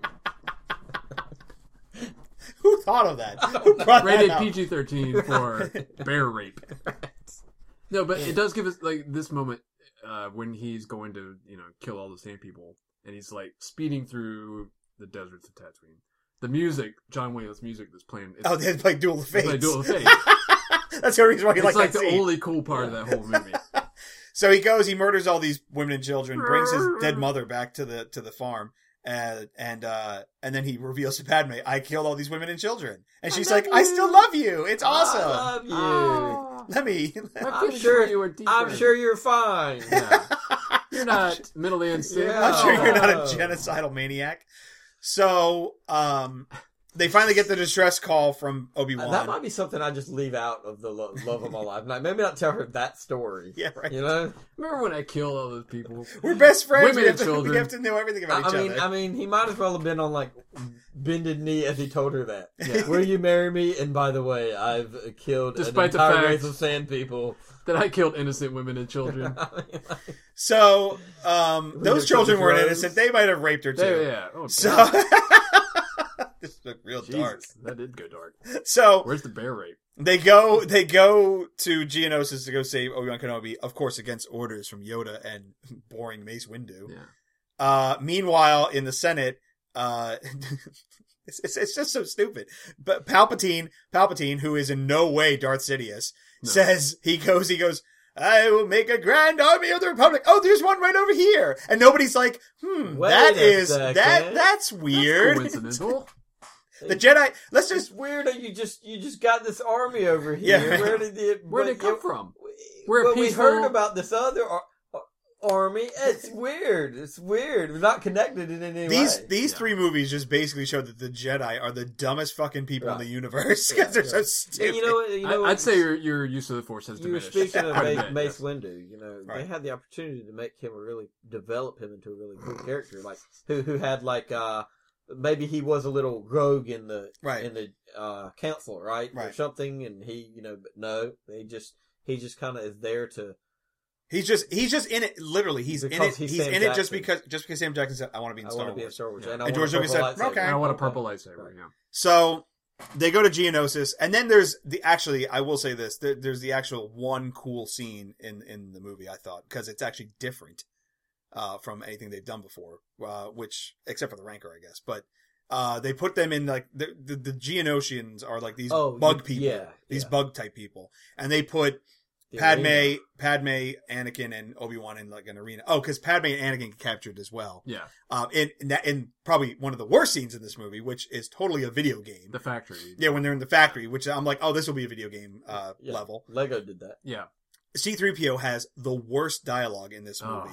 Who thought of that? Who brought that Rated up? P G thirteen for bear rape. No, but it does give us like this moment uh, when he's going to you know kill all the sand people, and he's like speeding through the deserts of Tatooine. The music, John Williams' music that's playing. It's, Oh, they play Duel of it's Fates. like Duel of Fate. That's the reason why you It's like, like that the scene. only cool part of that whole movie. So he goes, he murders all these women and children, brings his dead mother back to the to the farm, and and uh, and then he reveals to Padme, "I killed all these women and children," and she's like, "I still love you. It's awesome. I love you. Oh, Let me." my I'm feelings sure for you are deeper. I'm sure you're fine. Yeah. You're not mentally unstable. Yeah. I'm sure you're not a Oh. genocidal maniac. So, um, they finally get the distress call from Obi-Wan. Uh, that might be something I just leave out of the lo- love of my life. Like, maybe not tell her that story. Yeah, right. You know, Remember when I killed all those people? We're best friends. Women we, have and to, children. we have to know everything about I, each I mean, other. I mean, he might as well have been on like bended knee as he told her that. Yeah. Will you marry me? And by the way, I've uh, killed Despite an the entire fact- race of sand people. That I killed innocent women and children. I mean, like, So, um, We those get children some weren't throws. innocent. They might have raped her too. They- yeah. Oh, So, God. this look real Jesus, dark. that did go dark. So Where's the bear rape? they go, they go to Geonosis to go save Obi-Wan Kenobi, of course, against orders from Yoda and boring Mace Windu. Yeah. Uh, meanwhile, in the Senate, uh, it's, it's it's just so stupid. But Palpatine, Palpatine, who is in no way Darth Sidious, No. says he goes, he goes. I will make a grand army of the Republic. Oh, there's one right over here, and nobody's like, hmm, Wait that a is second. that that's weird. Coincidental. The Jedi. Let's just it's weird that you just you just got this army over here. Yeah. Where did it? Where did but it come you- from? we- We're well, we peaceful- heard about this other ar- ar- army. It's weird. It's weird. We're not connected in any these way. these Yeah. three movies just basically show that the Jedi are the dumbest fucking people in Right. the universe because Yeah, they're yeah. so And stupid. you know what? You know I, what? I'd say your your use of the force has You were diminished. speaking of quite a Mace, bit, Mace yes. Windu. You know, Right. they had the opportunity to make him a really develop him into a really cool character, like who who had like uh maybe he was a little rogue in the Right. in the uh council, right, or Right. something, and he you know, but no, they just he just kind of is there to. He's just he's just in it. Literally, he's in Because it. he's He's Sam in it just Jackson. because just because Sam Jackson said, "I want to be in I Star want to be in Wars." Star Wars, Yeah. and I And want George a Lucas purple said, lightsaber. "Okay." And I want a purple lightsaber. Right. Yeah. So they go to Geonosis, and then there's the actually. I will say this: there, there's the actual one cool scene in in the movie. I thought because it's actually different uh, from anything they've done before, uh, which except for the Rancor, I guess. But uh, they put them in like the the, the Geonosians are like these Oh, bug y- people, yeah, these yeah. bug type people, and they put The Padme, arena. Padme, Anakin, and Obi-Wan in like an arena. Oh, because Padme and Anakin get captured as well. Yeah. Um, in, in that, in probably one of the worst scenes in this movie, which is totally a video game. The factory. Yeah, when they're in the factory, which I'm like, oh, this will be a video game uh, Yeah. level. Lego did that. Yeah. C three P O has the worst dialogue in this Oh. movie.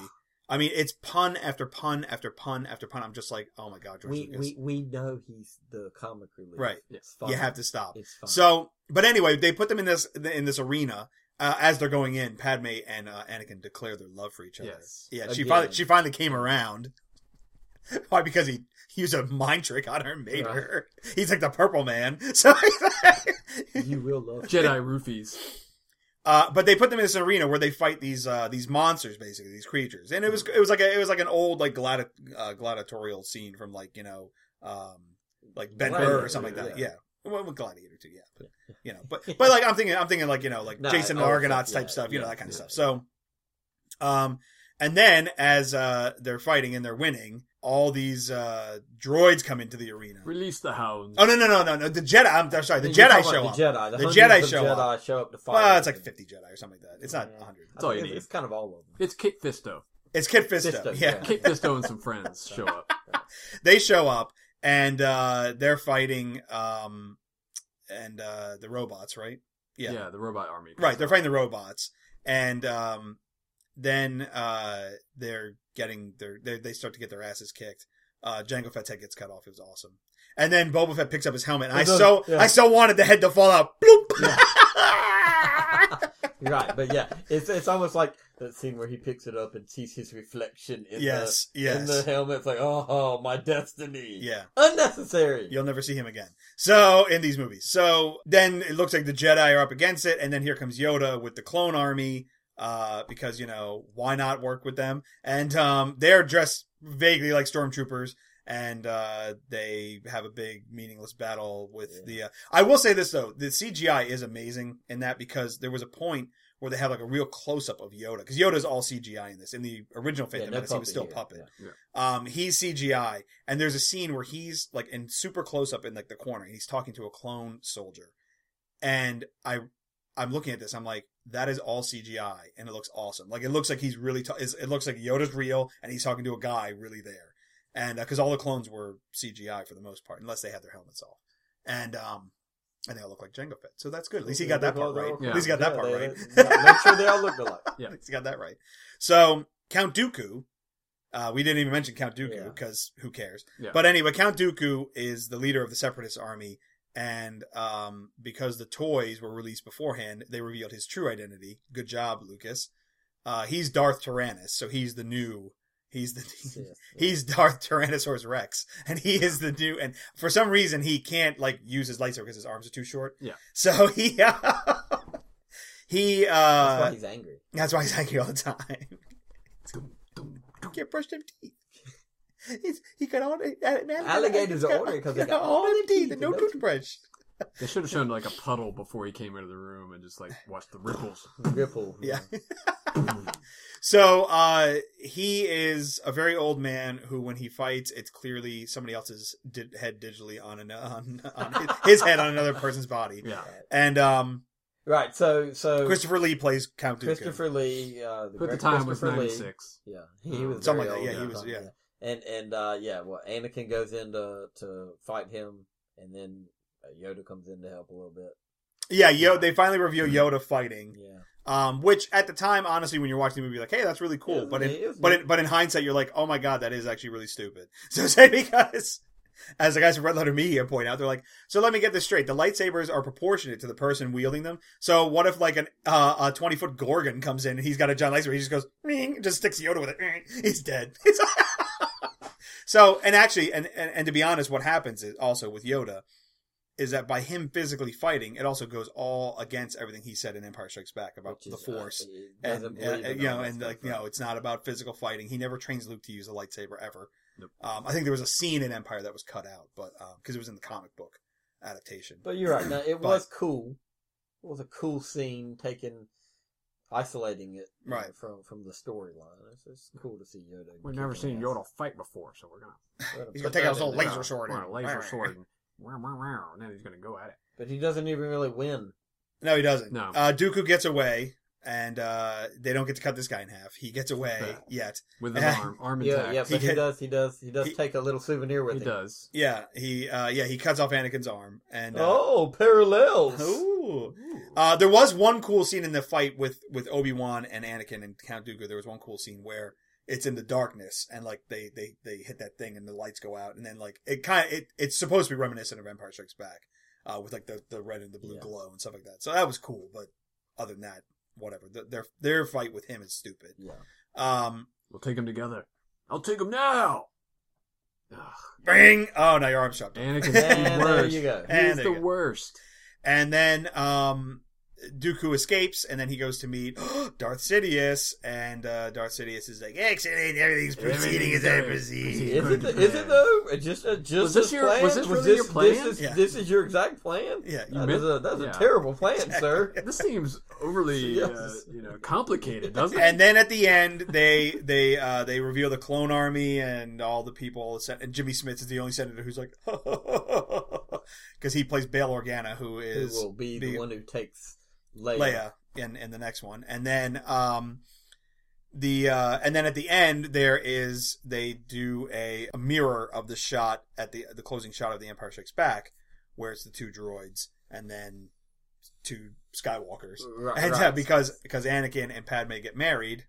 I mean, it's pun after pun after pun after pun. I'm just like, oh my god, George We, Lucas. we we know he's the comic relief. Right. It's fine. You have to stop. It's fine. So, but anyway, they put them in this in this arena. Uh, as they're going in, Padme and uh, Anakin declare their love for each other. Yes. Yeah, she Again. finally she finally came around. Why? Because he, he used a mind trick on her and made Right. her. He's like the purple man. So, You will love Jedi roofies. uh, but they put them in this arena where they fight these uh, these monsters, basically these creatures, and it was it was like a, it was like an old like gladi- uh, gladiatorial scene from like you know um, like Ben Hur or Gladiator, something like that. yeah. Yeah. Well, with Gladiator too, yeah, but, you know, but but like I'm thinking, I'm thinking like you know, like No, Jason and oh, Argonauts yeah, type stuff, you know, yeah, that kind of yeah. stuff. So, um, and then as uh they're fighting and they're winning, all these uh droids come into the arena. Release the hounds. Oh no no no no no! The Jedi, I'm, I'm sorry, the You're Jedi talking show about up. The Jedi, the, The hundreds Jedi of show Jedi up. show up to fight. Well, it's like everything. fifty Jedi or something like that. It's not Yeah. one hundred. That's all I you think need. It's kind of all of them. It's Kit Fisto. It's Kit Fisto. Fisto, yeah. yeah. Kit Fisto and some friends show up. They show up and uh they're fighting um and uh the robots, right? Yeah, Yeah. the robot army. comes Right, they're out. fighting the robots, and um, then uh, they're getting their they they start to get their asses kicked. Uh, Jango Fett's head gets cut off. It was awesome. And then Boba Fett picks up his helmet, and I It does, so yeah. I so wanted the head to fall out. Bloop. You're right, but yeah, it's it's almost like that scene where he picks it up and sees his reflection in Yes, the yes. in the helmet. It's like, oh, oh, my destiny. Yeah, Unnecessary. you'll never see him again. So in these movies, so then it looks like the Jedi are up against it, and then here comes Yoda with the clone army. Uh, because you know why not work with them? And um, they're dressed vaguely like stormtroopers. And uh, they have a big meaningless battle with Yeah. the. Uh, I will say this though, the C G I is amazing in that because there was a point where they have like a real close up of Yoda because Yoda's all C G I in this. In the original Phantom no Menace, he was puppet still here, puppet. yeah. Um, he's C G I, and there's a scene where he's like in super close up in like the corner, and he's talking to a clone soldier, and I. I'm looking at this. I'm like, that is all C G I, and it looks awesome. Like it looks like he's really. Ta- it looks like Yoda's real, and he's talking to a guy really there. And because uh, all the clones were C G I for the most part, unless they had their helmets off, and um, and they all look like Jango Fett, so that's good. At least he got that part right. Yeah. At least he got that Yeah, part they- right. they- Make sure they all look alike. Yeah. At least he got that right. So Count Dooku, uh, we didn't even mention Count Dooku Yeah. because who cares? Yeah. But anyway, Count Dooku is the leader of the Separatist army, and um, because the toys were released beforehand, they revealed his true identity. Good job, Lucas. Uh, he's Darth Tyrannus, so he's the new. He's the Yes. he's Darth Tyrannosaurus Rex, and he is the new. And for some reason, he can't like use his lightsaber because his arms are too short. Yeah. So he uh, he uh, That's why he's angry. that's why he's angry all the time. Can't brush them teeth. He's, he got all the man, Alligators got- are ornery 'cause they got got all all them them teeth teeth and no and no toothbrush. They should have shown like a puddle before he came into the room and just like watched the ripples. Ripple. Yeah. So uh, he is a very old man who, when he fights, it's clearly somebody else's di- head digitally on an, on, on his, his head on another person's body. Yeah. And um, Right. So so Christopher Lee plays Count Dooku. Christopher Lee. Uh, the Who at the great time was Christopher Lee. ninety-six. Yeah, he was Something very like that. old Yeah, he at the was- time, yeah. And and uh, yeah, well, Anakin goes in to to fight him, and then uh, Yoda comes in to help a little bit. Yeah, Yo- they finally reveal Yoda fighting. Yeah. Um, which at the time, honestly, when you're watching the movie, you're like, hey, that's really cool. Yeah, but in, it was but neat. in, but in hindsight, you're like, oh my god, that is actually really stupid. So say because, as the guys from Red Letter Media point out, they're like, so let me get this straight: the lightsabers are proportionate to the person wielding them. So what if like an uh, a twenty foot Gorgon comes in and he's got a giant lightsaber, he just goes, "Ring," just sticks Yoda with it, "Ring," he's dead. So and actually, and, and and to be honest, what happens is also with Yoda. Is that by him physically fighting, it also goes all against everything he said in Empire Strikes Back about Which the is, uh, Force, he and doesn't uh, believe in you all know, that and stuff, like you right? know, it's not about physical fighting. He never trains Luke to use a lightsaber ever. Nope. Um, I think there was a scene in Empire that was cut out, but because it was in the comic book adaptation. But you're right. Now it But- was cool. It was a cool scene, taking, isolating it you know, Right. from from the storyline. It's, it's cool to see Yoda. We've never kicking seen ass. Yoda fight before, so we're gonna Let him He's put gonna take out his that little in there. laser sword. we're and- gonna laser sword and, wow, wow, wow, and then he's gonna go at it. But he doesn't even really win. No, he doesn't. No. Uh, Dooku gets away, and uh, they don't get to cut this guy in half. He gets away Yeah. yet. With his Yeah. arm, arm Yeah, intact. yeah, He but he, get- does. He does. He does he- take a little souvenir with He him. does. Yeah, he uh, yeah he cuts off Anakin's arm, and uh, Oh, parallels. Ooh. Uh, there was one cool scene in the fight with, with Obi-Wan and Anakin and Count Dooku. There was one cool scene where it's in the darkness, and like they, they, they hit that thing and the lights go out, and then like it kind of it, it's supposed to be reminiscent of Empire Strikes Back, uh, with like the, the red and the blue Yeah. glow and stuff like that. So that was cool, but other than that, whatever. The, their their fight with him is stupid. Yeah. Um, We'll take them together. I'll take them now. Ugh. bring oh no, your arm's chopped off. Anakin's And the there worst. you go. And He's there the you go. worst. And then um, Dooku escapes, and then he goes to meet Darth Sidious, and uh, Darth Sidious is like, "Excellent, everything's proceeding as I proceed." Is it, is it though? It Just, uh, just Was this as your- planned? was this really your plan? This is, Yeah. this is your exact plan? Yeah, You That meant- is a, that's yeah. a terrible plan, sir. This seems overly, Yes. uh, you know, complicated, doesn't it? And then at the end, they they uh, they reveal the clone army and all the people. And Jimmy Smith is the only senator who's like, because he plays Bail Organa, who Who is will be the, the- one who takes Leia? Leia in in the next one, and then um the uh and then at the end there is they do a, a mirror of the shot at the the closing shot of The Empire Strikes Back, where it's the two droids and then two Skywalkers, Right, and right. uh, because because Anakin and Padme get married,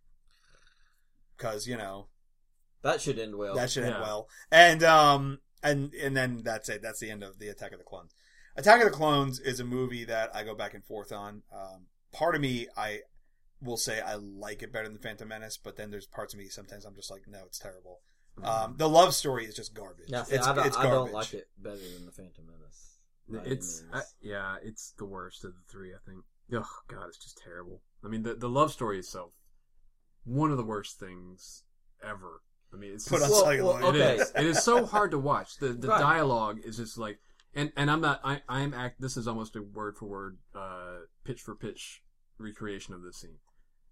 because you know That should end well. that should end Yeah. well, and um and and then that's it. That's the end of the Attack of the Clones. Attack of the Clones is a movie that I go back and forth on. Um, part of me, I will say I like it better than Phantom Menace, but then there's parts of me sometimes I'm just like, no, it's terrible. Um, the love story is just garbage. Now, see, it's, I, don't, it's I garbage. don't like it better than the Phantom Menace. by any It's means. I, yeah, it's the worst of the three. I think. Oh God, it's just terrible. I mean, the the love story itself, one of the worst things ever. I mean, it's Put just, on Well, celluloid. well, it okay. is. It is so hard to watch. The the Right. dialogue is just like, and and I'm not. I I'm act. This is almost a word for word, uh, pitch for pitch recreation of this scene.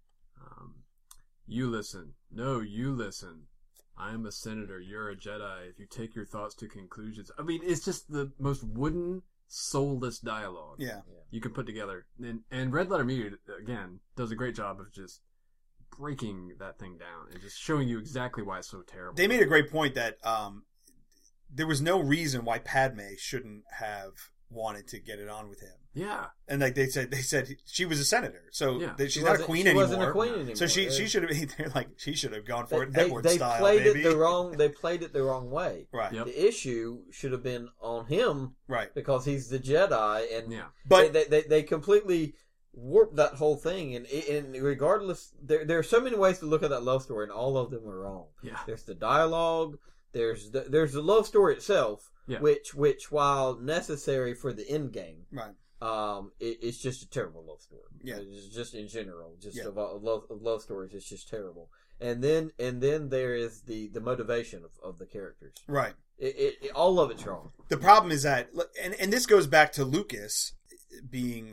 Um, you listen. No, you listen. I am a senator. You're a Jedi. If you take your thoughts to conclusions, I mean, it's just the most wooden, soulless dialogue Yeah. you can put together. And and Red Letter Media again does a great job of just breaking that thing down and just showing you exactly why it's so terrible. They made a great point that um, there was no reason why Padme shouldn't have wanted to get it on with him. yeah. And like they said, they said she was a senator, so Yeah. that she's She not a wasn't- queen she anymore. wasn't a queen anymore. So she Uh, she should have they're like she should have gone for They, it they, Edward they style, played baby. it the wrong. They played it the wrong way. Right, Yep. The issue should have been on him right. because he's the Jedi, and Yeah. But they, they, they, they completely warped that whole thing. And, and regardless, there there are so many ways to look at that love story, and all of them are wrong. Yeah. There's the dialogue. There's the, there's the love story itself, Yeah. which which while necessary for the end game, right, um, it, it's just a terrible love story. Yeah. It's just in general, just Yeah. of, all- of love of love stories, it's just terrible. And then and then there is the, the motivation of, of the characters. right. It, it, it all of it's wrong. The problem is that, and and this goes back to Lucas being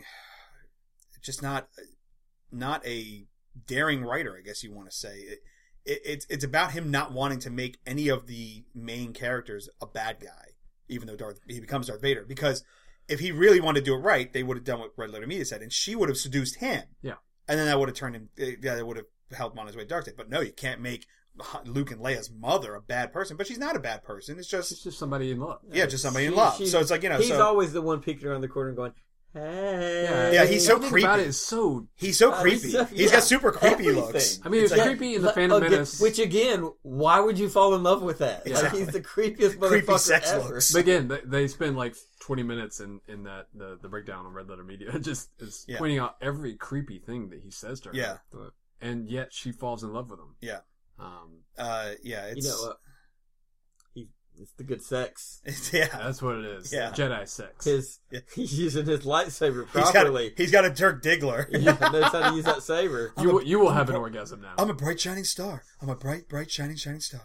just not not a daring writer, I guess you want to say. It, it, it's it's about him not wanting to make any of the main characters a bad guy, even though Darth he becomes Darth Vader. Because if he really wanted to do it right, they would have done what Red Letter Media said, and she would have seduced him. Yeah. And then that would have turned him. Yeah, that would have helped him on his way to dark side. But no, you can't make Luke and Leia's mother a bad person. But she's not a bad person. It's just It's just somebody in love. yeah, just somebody in She- love. she- So it's like you know, He's so always the one peeking around the corner and going, "Hey." Yeah, he's so Everything creepy. about it is so. he's so Uh, creepy. so- He's yeah, got super creepy everything. looks. I mean, it's like creepy in the But Phantom again- Menace. Which again, why would you fall in love with that? Exactly. Like he's the creepiest Creepy motherfucker sex ever. looks. But again, they, they spend like twenty minutes in, in that the, the breakdown on Red Letter Media, just is Yeah. pointing out every creepy thing that he says to her. Yeah. But- and yet she falls in love with him. Yeah. Um, Uh, yeah, it's You know what? He, it's the good sex. it's, yeah. that's what it is. Yeah. Jedi sex. His Yeah. he's using his lightsaber He's got properly. he's got a Dirk Diggler. He knows how to use that saber. you will, you will have an orgasm now. I'm a bright shining star. I'm a bright, bright shining shining star.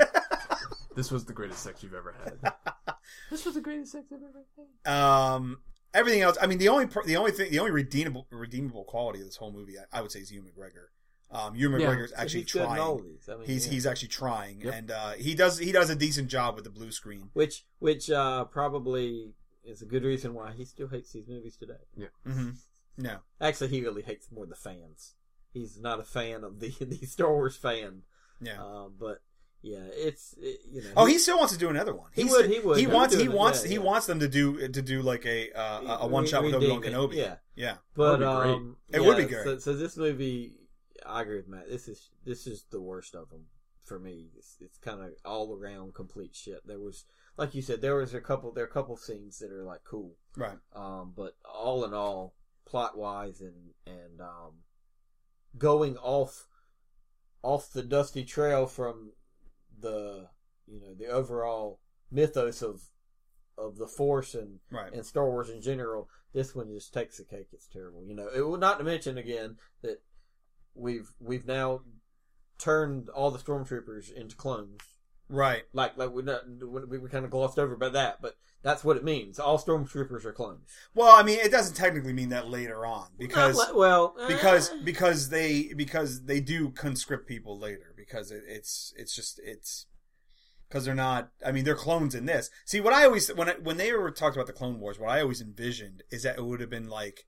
This was the greatest sex you've ever had. This was the greatest sex I've ever had. Um, everything else. I mean, the only pr- the only thing, the only redeemable redeemable quality of this whole movie, I, I would say, is Ewan McGregor. Um, Ewan Yeah. McGregor's actually he's good in all trying. of these. I mean, He's yeah. he's actually trying, Yep. and uh, he does he does a decent job with the blue screen. which which uh, probably is a good reason why he still hates these movies today. Mm-hmm. No, Actually, he really hates more the fans. He's not a fan of the the Star Wars fan. yeah. Uh, but yeah, it's it, you know. Oh, he still wants to do another one. He He's- would, he would. He He would wants. do He it, wants. yeah, he yeah. wants them to do to do like a uh, a one shot with Obi Wan Redeem it, Kenobi. Yeah, Yeah. but That would be great. um, It yeah, would be great. So, so this movie, I agree with Matt. This is this is the worst of them. for me. It's, it's kind of all around complete shit. There was, like you said, there was a couple. There are a couple scenes that are like cool, right? Um, but all in all, plot wise and and um, going off off the dusty trail from the you know the overall mythos of of the Force and right. and Star Wars in general. This one just takes the cake. It's terrible. You know, it will not to mention again that we've we've now turned all the stormtroopers into clones. Right. Like like we not we, we kind of glossed over by that, but that's what it means. All stormtroopers are clones. Well, I mean, it doesn't technically mean that later on because Not, well eh. because because they because they do conscript people later because it, it's it's just it's. Because they're not, I mean, they're clones in this. See, what I always, when I, when they were talked about the Clone Wars, what I always envisioned is that it would have been like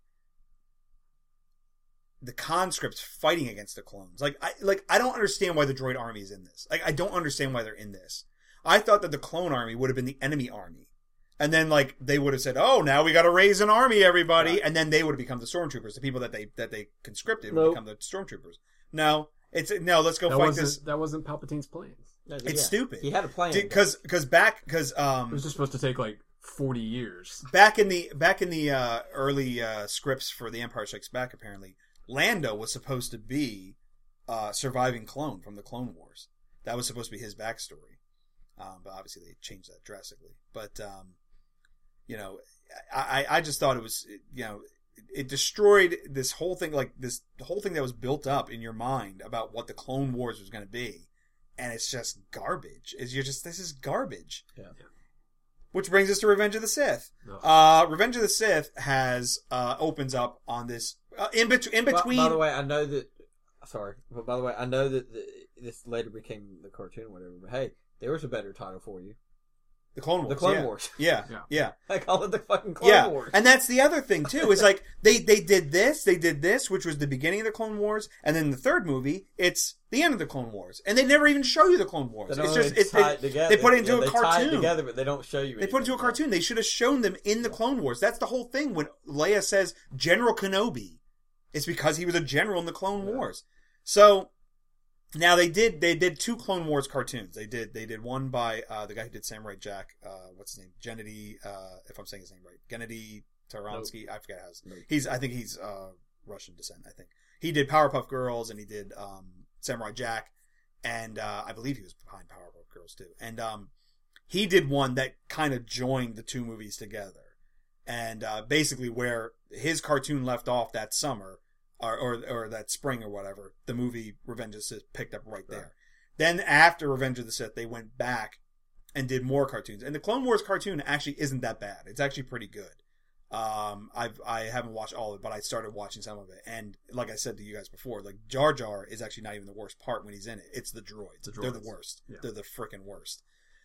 the conscripts fighting against the clones. Like, I like I don't understand why the droid army is in this. Like, I don't understand why they're in this. I thought that the clone army would have been the enemy army. And then, like, they would have said, oh, now we got to raise an army, everybody. Right. And then they would have become the stormtroopers. The people that they that they conscripted would nope. become the stormtroopers. No, it's, no, let's go that fight this. That wasn't Palpatine's plans. It's yeah. stupid. He had a plan because because back because um it was just supposed to take like forty years. Back in the back in the uh, early uh, scripts for The Empire Strikes Back, apparently Lando was supposed to be a surviving clone from the Clone Wars. That was supposed to be his backstory, um, but obviously they changed that drastically. But um, you know, I I just thought it was you know it destroyed this whole thing like this the whole thing that was built up in your mind about what the Clone Wars was going to be. And it's just garbage. Is you're just this is garbage. Yeah. Which brings us to Revenge of the Sith. No. Uh, Revenge of the Sith has uh, opens up on this uh, in, bet- in between. By, by the way, I know that. Sorry, but by the way, I know that the, this later became the cartoon, or whatever. But hey, there was a better title for you. The Clone Wars. The Clone yeah. Wars. Yeah. yeah. Yeah. I call it the fucking Clone yeah. Wars. And that's the other thing too. Is like they they did this, they did this, which was the beginning of the Clone Wars, and then the third movie, it's the end of the Clone Wars, and they never even show you the Clone Wars. They it's just it's, tie it, it together. They put it into yeah, a they cartoon. Tie it together, but they don't show you. They put it into a cartoon. They should have shown them in the Clone Wars. That's the whole thing. When Leia says General Kenobi, it's because he was a general in the Clone yeah. Wars. So. Now they did they did two Clone Wars cartoons. They did they did one by uh, the guy who did Samurai Jack. Uh, what's his name? Gennady. Uh, if I'm saying his name right, Gennady Taronsky. Nope. I forget how his. Nope. He's I think he's uh, Russian descent. I think he did Powerpuff Girls and he did um, Samurai Jack, and uh, I believe he was behind Powerpuff Girls too. And um, he did one that kind of joined the two movies together, and uh, basically where his cartoon left off that summer. Or, or or that spring or whatever, the movie Revenge of the Sith picked up right, right there. Then after Revenge of the Sith, they went back and did more cartoons. And the Clone Wars cartoon actually isn't that bad. It's actually pretty good. Um, I've I haven't watched all of it, but I started watching some of it. And like I said to you guys before, like Jar Jar is actually not even the worst part when he's in it. It's the droids. The droids. They're the worst. Yeah. They're the freaking worst.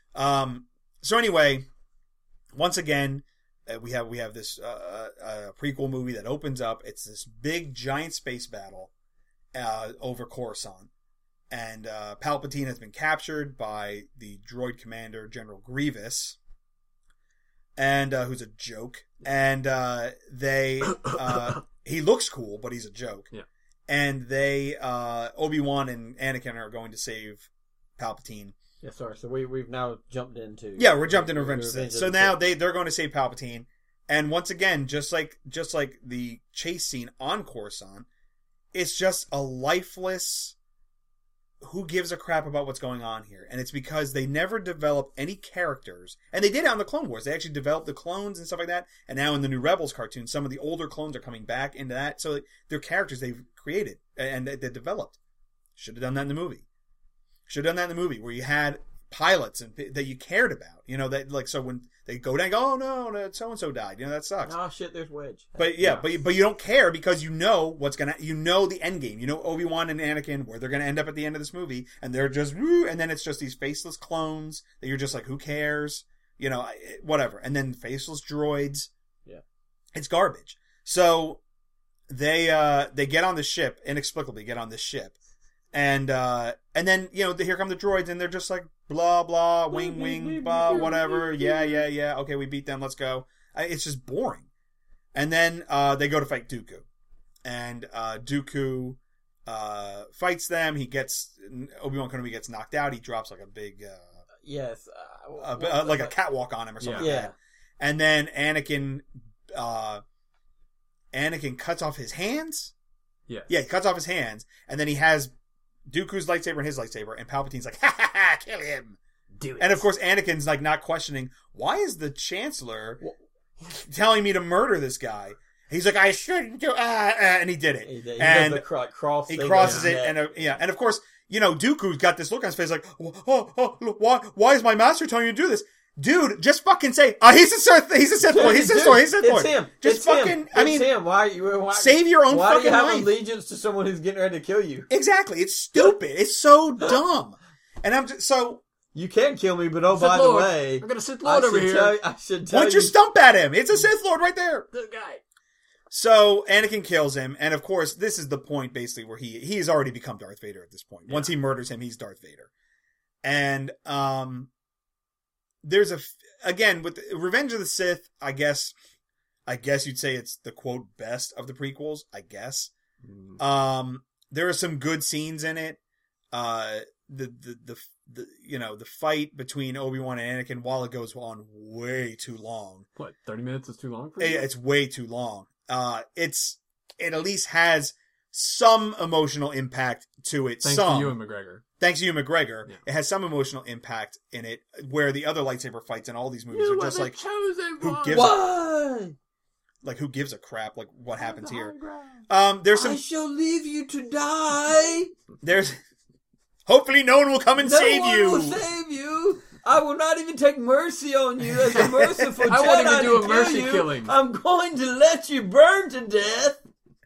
Um. So anyway, once again. Uh, we have we have this uh, uh, prequel movie that opens up. It's this big giant space battle uh, over Coruscant, and uh, Palpatine has been captured by the droid commander General Grievous, and uh, who's a joke. And uh, they uh, he looks cool, but he's a joke. Yeah. And they uh, Obi-Wan and Anakin are going to save Palpatine. Yeah, sorry. So we we've now jumped into yeah, we're jumped into Revenge of the Sith. So the now Sith. they they're going to save Palpatine, and once again, just like just like the chase scene on Coruscant, it's just a lifeless. Who gives a crap about what's going on here? And it's because they never developed any characters, and they did it on the Clone Wars. They actually developed the clones and stuff like that. And now in the new Rebels cartoon, some of the older clones are coming back into that. So they're characters they've created and they, they developed. Should have done that in the movie. Should have done that in the movie where you had pilots and that you cared about. You know, that like so when they go down, go, oh no, no so and so died. You know, that sucks. Oh shit, there's Wedge. But yeah, yeah. but but you don't care because you know what's gonna, you know the end game. You know Obi-Wan and Anakin where they're gonna end up at the end of this movie, and they're just woo, and then it's just these faceless clones that you're just like, who cares? You know, whatever. And then faceless droids. Yeah, it's garbage. So they uh they get on the ship inexplicably, get on this ship. And, uh, and then, you know, here come the droids and they're just like, blah, blah, wing, wing, blah, whatever. Yeah, yeah, yeah. Okay, we beat them. Let's go. It's just boring. And then, uh, they go to fight Dooku. And, uh, Dooku, uh, fights them. He gets Obi-Wan Kenobi gets knocked out. He drops like a big, uh, yes, uh, a, uh, like a catwalk on him or something. Yeah. Like that. And then Anakin, uh, Anakin cuts off his hands. Yeah, yeah, he cuts off his hands, and then he has Dooku's lightsaber and his lightsaber, and Palpatine's like, ha ha ha, kill him. Do it. And of course, Anakin's like not questioning, why is the Chancellor telling me to murder this guy? He's like, I shouldn't do, ah, ah, and he did it. He, he and does the cro- cross he thing crosses on it, his and neck. uh, yeah, and of course, you know, Dooku's got this look on his face like, oh, oh, oh, why, why is my master telling you to do this? Dude, just fucking say, oh, he's a Sith, he's a Sith Lord, he's a Sith Lord, he's a Sith Lord. It's him. Just it's fucking, him. I it's mean, him. Why, why, save your own why fucking do you have life. allegiance to someone who's getting ready to kill you? Exactly, it's stupid. It's so dumb. And I'm just, so, You can kill me, but oh, Sith by Lord. the way, I got a Sith I Lord over should here. tell, I should tell point you. your stump at him. It's a Sith Lord right there. The guy. So Anakin kills him, and of course, this is the point basically where he he has already become Darth Vader at this point. Yeah. Once he murders him, he's Darth Vader. And um, there's a again with the, Revenge of the Sith. I guess, I guess you'd say it's the quote best of the prequels. I guess. Mm. Um, there are some good scenes in it. Uh, the the the, the you know the fight between Obi-Wan and Anakin, while it goes on way too long. What, thirty minutes is too long for you? Yeah, it's way too long. Uh, it's it at least has some emotional impact to it. Thanks some, to Ewan McGregor. thanks to Ewan McGregor, Yeah. it has some emotional impact in it. Where the other lightsaber fights in all these movies You are just are the like, chosen who one. gives Why? like who gives a crap? Like what happens The here? high ground. Um, there's I some. shall leave you to die. There's. Hopefully, no one will come and no save one you. will save you. I will not even take mercy on you as a merciful Jedi. I won't even do to a mercy kill you. killing. I'm going to let you burn to death.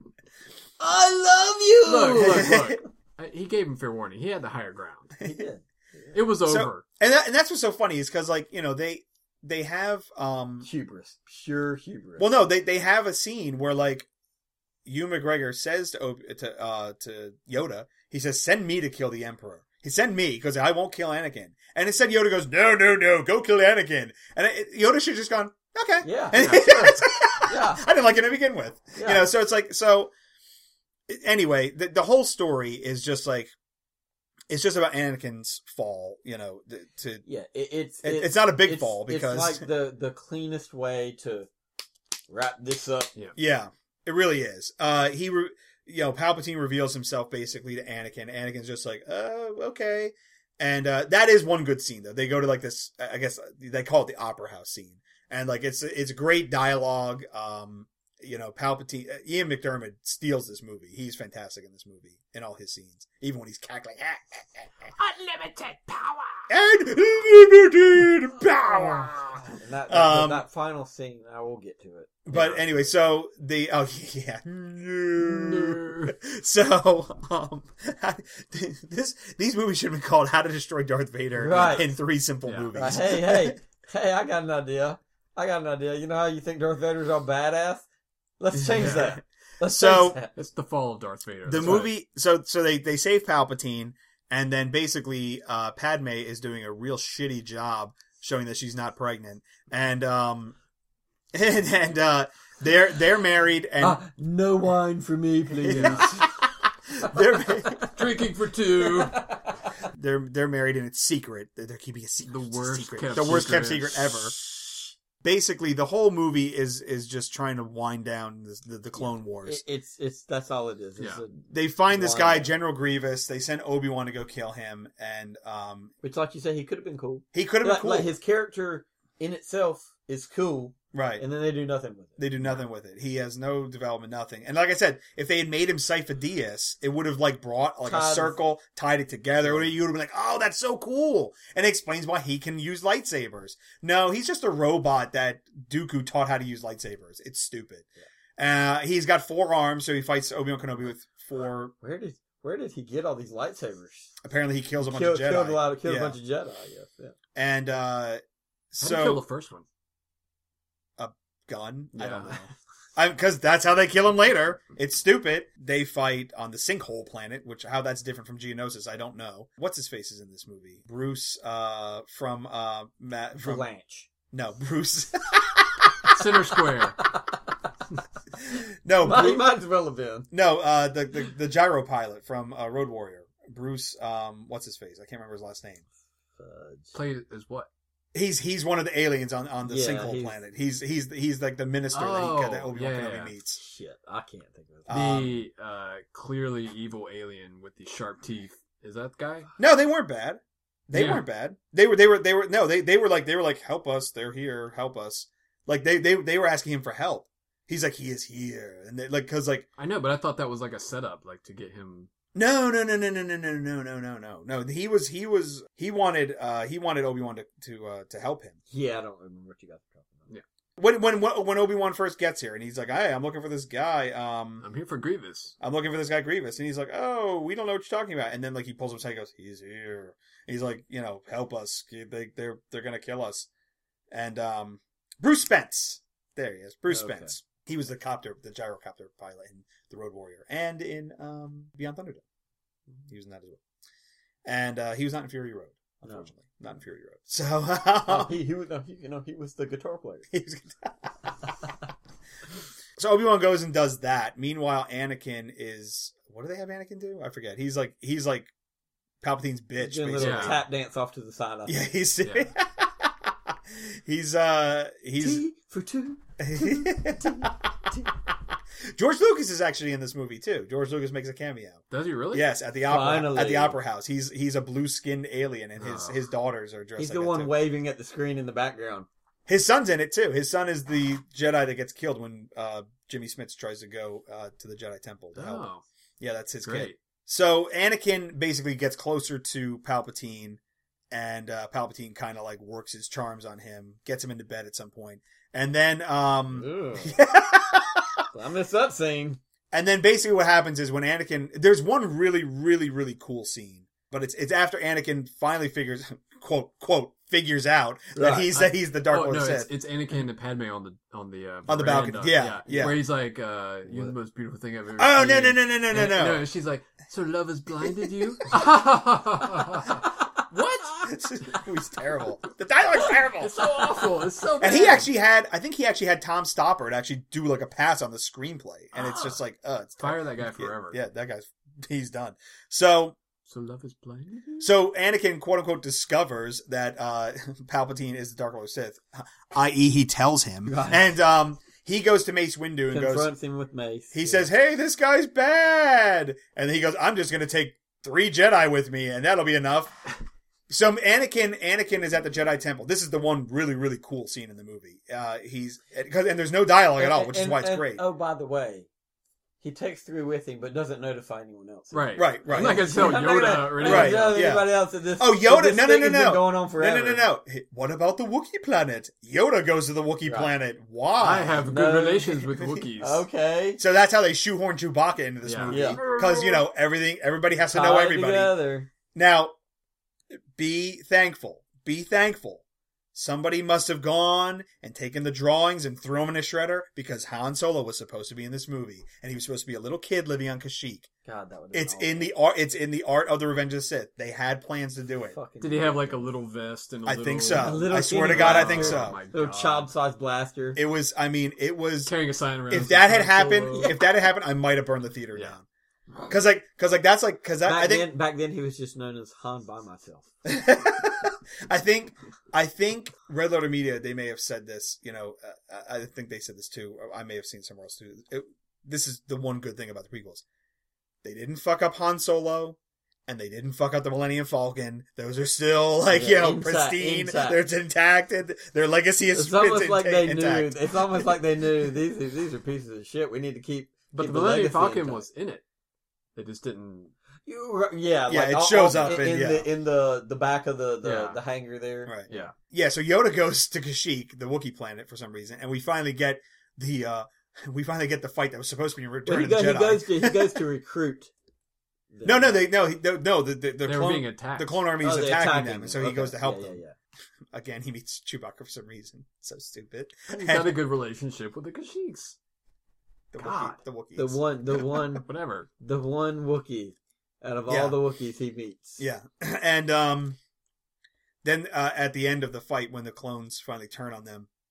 I love you. Look, look, look. I- He gave him fair warning. He had the higher ground. He did. It was So- over. and that, and that's what's so funny is because like you know they they have um Hubris, pure hubris. well no they they have a scene where like Ewan McGregor says to Ob- to uh to Yoda, he says, "Send me to kill the Emperor." He send me because I won't kill Anakin. And instead Yoda goes, "No, no, no, go kill Anakin." And it, Yoda should have just gone, "Okay." Yeah, And- yeah, sure. Yeah. I didn't like it to begin with. Yeah. You know, so it's like so. Anyway, the the whole story is just like it's just about Anakin's fall. You know, the, to Yeah, it, it's it, it's not a big it's, fall because it's like the the cleanest way to wrap this up. yeah, it really is. Uh, he, re- you know, Palpatine reveals himself basically to Anakin. Anakin's just like, oh, okay. And, uh, that is one good scene though. They go to like this, I guess they call it the opera house scene. And like, it's, it's great dialogue. Um, you know, Palpatine, uh, Ian McDermott steals this movie. He's fantastic in this movie, in all his scenes. Even when he's cackling, Unlimited power. unlimited power. And that, that, Um, that final scene, I will get to it. But Yeah. anyway, so the oh yeah, No. so um, this these movies should have been called "How to Destroy Darth Vader" Right. in three simple Yeah. movies. Right, hey, hey, hey! I got an idea. I got an idea. You know how you think Darth Vader's all badass? Let's change that. Let's So- change that. It's the fall of Darth Vader. The That's movie, so so they they save Palpatine, and then basically uh, Padme is doing a real shitty job showing that she's not pregnant, and um, and and uh, they're they're married, and Ah, no wine for me, please. they're Drinking for two. they're they're married, and it's secret. They're, they're keeping a secret. The It's a worst secret. kept the worst kept secret. secret ever. Basically, the whole movie is is just trying to wind down the the, the Clone Wars. It, it's it's that's all it is. It's Yeah. a, They find this Wind guy, down. General Grievous. They send Obi-Wan to go kill him, and um, which, like you said, he could have been cool. he could have been Like, cool, like his character in itself is cool, right? and then they do nothing with it. They do nothing with it. He has no development, nothing. And like I said, if they had made him Sifo Dyas, it would have like brought like a Tied- circle, tied it together. You would have been like, "Oh, that's so cool!" And it explains why he can use lightsabers. No, he's just a robot that Dooku taught how to use lightsabers. It's stupid. Uh, he's got four arms, so he fights Obi-Wan Kenobi with four. Where did where did he get all these lightsabers? Apparently, he kills a bunch Killed, of Jedi. killed a lot of killed Yeah. a bunch of Jedi. I guess. Yeah. And uh, How did he kill the so first one? gun. I don't Yeah. know. Because that's how they kill him later. It's stupid. They fight on the Sinkhole planet, which how that's different from Geonosis, I don't know. What's his face is in this movie? Bruce uh, from uh, Matt from Blanche. no Bruce. Center Square. No, Might, Bru- might as well have been. no, uh, the, the the gyro pilot from uh, Road Warrior, Bruce. Um, what's his face? I can't remember his last name. Fudge. Played as what? He's he's one of the aliens on, on the Yeah, sinkhole he's- planet. He's he's he's like the minister Oh, that, he, that Obi Wan yeah, Kenobi yeah. meets. Shit, I can't think of it. Um, The uh, clearly evil alien with the sharp teeth. Is that the guy? No, they weren't bad. They Yeah. weren't bad. They were they were they were no they they were like they were like help us. They're here. Help us. Like they they they were asking him for help. He's like he is here, and they, like because like I know, but I thought that was like a setup, like to get him. no no no no no no no no no no no no he was he was he wanted uh he wanted Obi-Wan to to uh, to help him. Yeah, I don't remember what you guys were talking about. When when when Obi-Wan first gets here and he's like, "Hey, I'm looking for this guy. Um, I'm here for Grievous. I'm looking for this guy Grievous," and he's like, "Oh, we don't know what you're talking about." And then like he pulls him aside, and goes, "He's here." And he's like, "You know, help us. They they're they're gonna kill us." And um, Bruce Spence, there he is. Bruce Okay. Spence. He was the copter, the gyrocopter pilot in The Road Warrior and in um Beyond Thunderdome. He was in that as well. And uh, he was not in Fury Road, unfortunately, not in Fury Road. So No, he, he was, no, he, you know, he was the guitar player. he was. So Obi-Wan goes and does that. Meanwhile, Anakin is what do they have Anakin do? I forget. He's like he's like Palpatine's bitch. Doing a Basically. little Yeah. tap dance off to the side. I Yeah, think. he's Yeah. he's uh he's T for two. George Lucas is actually in this movie too. George Lucas makes a cameo. Does he really? Yes, at the opera Finally. at the opera house. He's he's a blue skinned alien, and his Oh. his daughters are dressed. He's like the that, one too. waving at the screen in the background. His son's in it too. His son is the Jedi that gets killed when uh, Jimmy Smits tries to go uh, to the Jedi Temple to help. Oh, Yeah, that's his kid. great. So Anakin basically gets closer to Palpatine, and uh, Palpatine kind of like works his charms on him, gets him into bed at some point, and then um, Ugh. I missed that scene. and then basically what happens is when Anakin, there's one really, really, really cool scene, but it's it's after Anakin finally figures quote quote figures out that Right. he's that he's the Dark oh Lord no, Sith. it's, it's Anakin and Padme on the on the uh, On the veranda. balcony. Yeah, yeah. Where he's like, uh, "You're the What? most beautiful thing I've ever Oh seen." no no no no no no And- no! no! She's like, "So love has blinded you." What? It was terrible. The dialogue's terrible. It's so awful. It's so bad. And he actually had, I think he actually had Tom Stoppard actually do like a pass on the screenplay, and it's just like, uh, it's Fire that terrible. guy forever. Yeah, yeah, that guy's he's done. So, So love has blinded you. so Anakin quote unquote discovers that uh, Palpatine is the Dark Lord Sith, that is, he tells him, Right. and um, he goes to Mace Windu and goes, Confronts him with Mace. he Yeah. says, "Hey, this guy's bad," and he goes, "I'm just gonna take three Jedi with me, and that'll be enough." So Anakin, Anakin is at the Jedi Temple. This is the one really, really cool scene in the movie. Uh, he's because and there's no dialogue at all, which is And- why it's and- great. Oh, by the way, he takes three with him, but doesn't notify anyone else. Right. Right, right. I'm not gonna tell I'm not Yoda gonna- or I'm anything. not Right, gonna tell yeah. anybody else that this. Oh, Yoda! This No, no, thing no, has been no. going on No, forever. no, no, no. Hey, what about the Wookiee planet? Yoda goes to the Wookiee Right. planet. Why? I have good No. relations with Wookiees. Okay. So that's how they shoehorn Chewbacca into this Yeah. movie. Yeah. Because, you know, everything, everybody has to know Tied everybody. Together. Now, be thankful. Be thankful. Somebody must have gone and taken the drawings and thrown them in a shredder because Han Solo was supposed to be in this movie. And he was supposed to be a little kid living on Kashyyyk. God, that would. It's in the art, it's in the art of the Revenge of the Sith. They had plans to do it. Fucking Did he have like a little vest and a I little... think so. A little I swear to skinny God, I blaster. think so. Oh my little God. child-sized blaster? It was, I mean, it was, Carrying a sign around. if that had Han happened, Solo. if that had happened, I might have burned the theater Yeah. down. Cause like, cause like that's like, cause that, back I think, then, back then he was just known as Han by myself. I think, I think Red Letter Media, they may have said this, you know, uh, I think they said this too. Or I may have seen somewhere else too. It, this is the one good thing about the prequels. They didn't fuck up Han Solo and they didn't fuck up the Millennium Falcon. Those are still like, Yeah, you know, intact, pristine. intact. They're intact. And their legacy is It's almost it's like inta- they intact. knew. It's almost like they knew these are- these are pieces of shit. We need to keep. But keep the Millennium legacy Falcon intact. was in it. They just didn't... You, were- yeah, Yeah, like it all- shows all up in, in- in yeah. the in the the back of the the, Yeah. the hangar there. Right. Yeah. Yeah, so Yoda goes to Kashyyyk, the Wookiee planet, for some reason, and we finally get the uh we finally get the fight that was supposed to be in Well, Return he, of the goes, Jedi. he goes to he goes to recruit. them. no, no, they no, he, no, no, the the, the They were clone being attacked. the clone army is Oh, they're attacking, them, and so he Okay. goes to help yeah, them. Yeah, yeah. Again, he meets Chewbacca for some reason. So stupid. He's got a good relationship with the Kashyyyks. The Wookiee, God. the Wookiees. The one, the one, Whatever. the one Wookiee out of Yeah. all the Wookiees he meets. Yeah, and um, then uh, at the end of the fight, when the clones finally turn on them,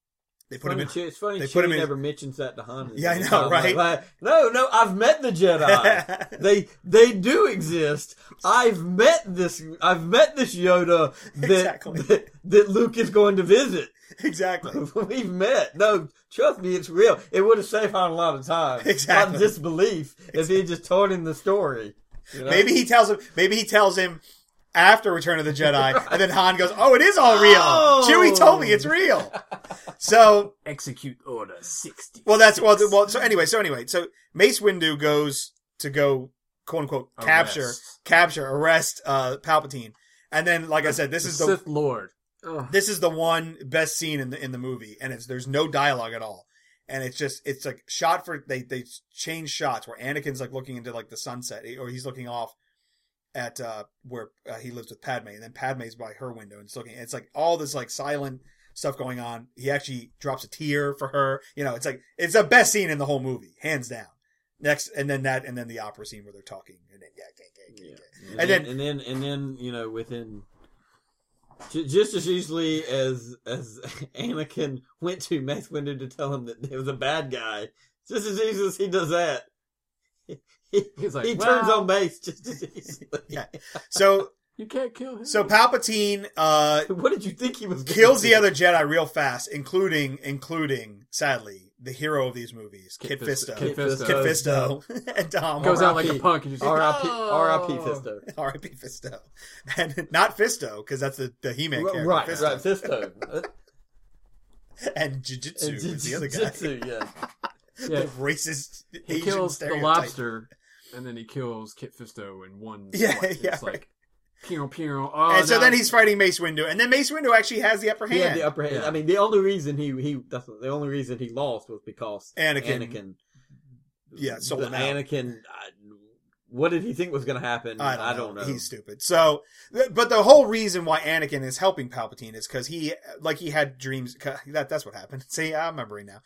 They put funny him in. Chewie, it's funny they Chewie put him in- never mentions that to Han. Yeah, I know, I'm like, right? like, no, no, I've met the Jedi. they they do exist. I've met this. I've met this Yoda that Exactly. that, that Luke is going to visit. Exactly. We've met. No, trust me, it's real. It would have saved Han a lot of time. Exactly. A lot of disbelief if he had just told him the story. You know? Maybe he tells him. Maybe he tells him after Return of the Jedi, and then Han goes, "Oh, it is all real. Oh. Chewie told me it's real." So, Execute Order sixty. well, that's well. Well, so anyway, so anyway, so Mace Windu goes to go, quote unquote, capture, Arrest. capture, arrest uh, Palpatine, and then, like I said, this The is the Sith Lord. Ugh. this is the one best scene in the in the movie, and it's there's no dialogue at all, and it's just it's like shot for they they change shots where Anakin's like looking into like the sunset, or he's looking off at uh where uh, he lives with Padme, and then Padme's by her window and it's looking. It's like all this like silent stuff going on. He actually drops a tear for her. You know, it's like it's the best scene in the whole movie, hands down. Next, and then that, and then the opera scene where they're talking, and then yeah, yeah, yeah, yeah, yeah. And, And then, then- and then and then you know within j- just as easily as as Anakin went to Mace Windu to tell him that he was a bad guy, just as easily as he does that, he, he, He's like, he turns well- on Mace just as easily. Yeah. So You can't kill him. so Palpatine uh What did you think he was? gonna kills the do? other Jedi real fast, including, including, sadly, the hero of these movies, Kit, Kit Fisto. Kit Kit Fisto. Kit Fisto. Fisto. and Dom. Goes out like R I P. a punk and just R I P oh. R I P Fisto. R I P Fisto. And not Fisto, because that's the, the He-Man character. Right, Fisto. right, Fisto. And Jiu-Jitsu was the other guy. Jitsu, yeah. Yeah. The racist He Asian kills the stereotype. lobster, and then he kills Kit Fisto in one. Yeah, swipe. yeah, It's right. like, pew, pew. Oh, And so now- then he's fighting Mace Windu, and then Mace Windu actually has the upper hand. He had the upper hand. Yeah. I mean, the only reason he he that's the only reason he lost was because Anakin- Anakin Yeah, sold the him out. Anakin. I, what did he think was going to happen? I don't, know. know. He's stupid. So, th- but the whole reason why Anakin is helping Palpatine is because he, like, he had dreams. That that's what happened. See, I'm remembering now.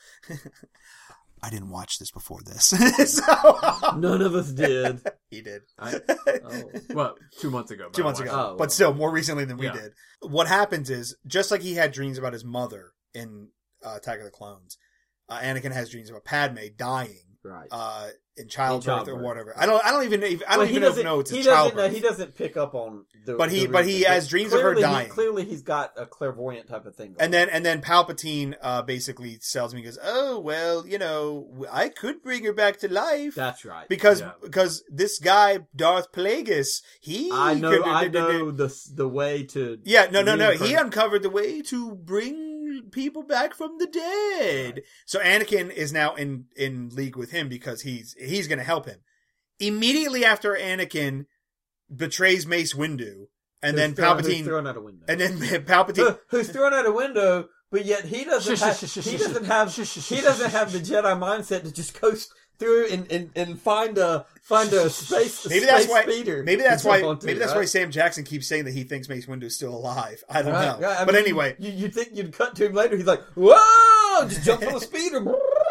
I didn't watch this before this, so None of us did. he did. I- Oh. Well, two months ago. but Two I months watched ago, Oh, but well. still more recently than we Yeah. did. What happens is, just like he had dreams about his mother in uh, Attack of the Clones, uh, Anakin has dreams about Padme dying Right. uh, in childbirth, or childbirth. whatever. I don't. I don't even. I don't Well, he even know, doesn't- know it's he a doesn't know, childbirth. he doesn't pick up on the. But he- the but he reason. has dreams of her Clearly he- dying. clearly, he's got a clairvoyant type of thing. Going And then and then Palpatine uh, basically tells me, he goes, "Oh well, you know, I could bring her back to life that's right. because Yeah. because this guy Darth Plagueis, he I know. could- I know the the way to. Yeah, no, no, no. He reincarnate- uncovered the way to bring people back from the dead. So Anakin is now in in league with him because he's he's going to help him. Immediately after Anakin betrays Mace Windu, and who's then thrown- who's Palpatine, thrown out a window. and then Palpatine. Who- who's thrown out a window, but yet he doesn't Shush, have shush, shush, he shush, doesn't shush, have shush, shush, he shush, doesn't shush, have the Jedi mindset to just coast through and, and, and find a find a space Maybe that's space why. speeder. Maybe that's to why. jump onto, Maybe that's why right? Sam Jackson keeps saying that he thinks Mace Windu is still alive. I don't Right, know. right. I But mean, anyway, you you think you'd cut to him later? He's like, whoa! Just jumps on a speeder.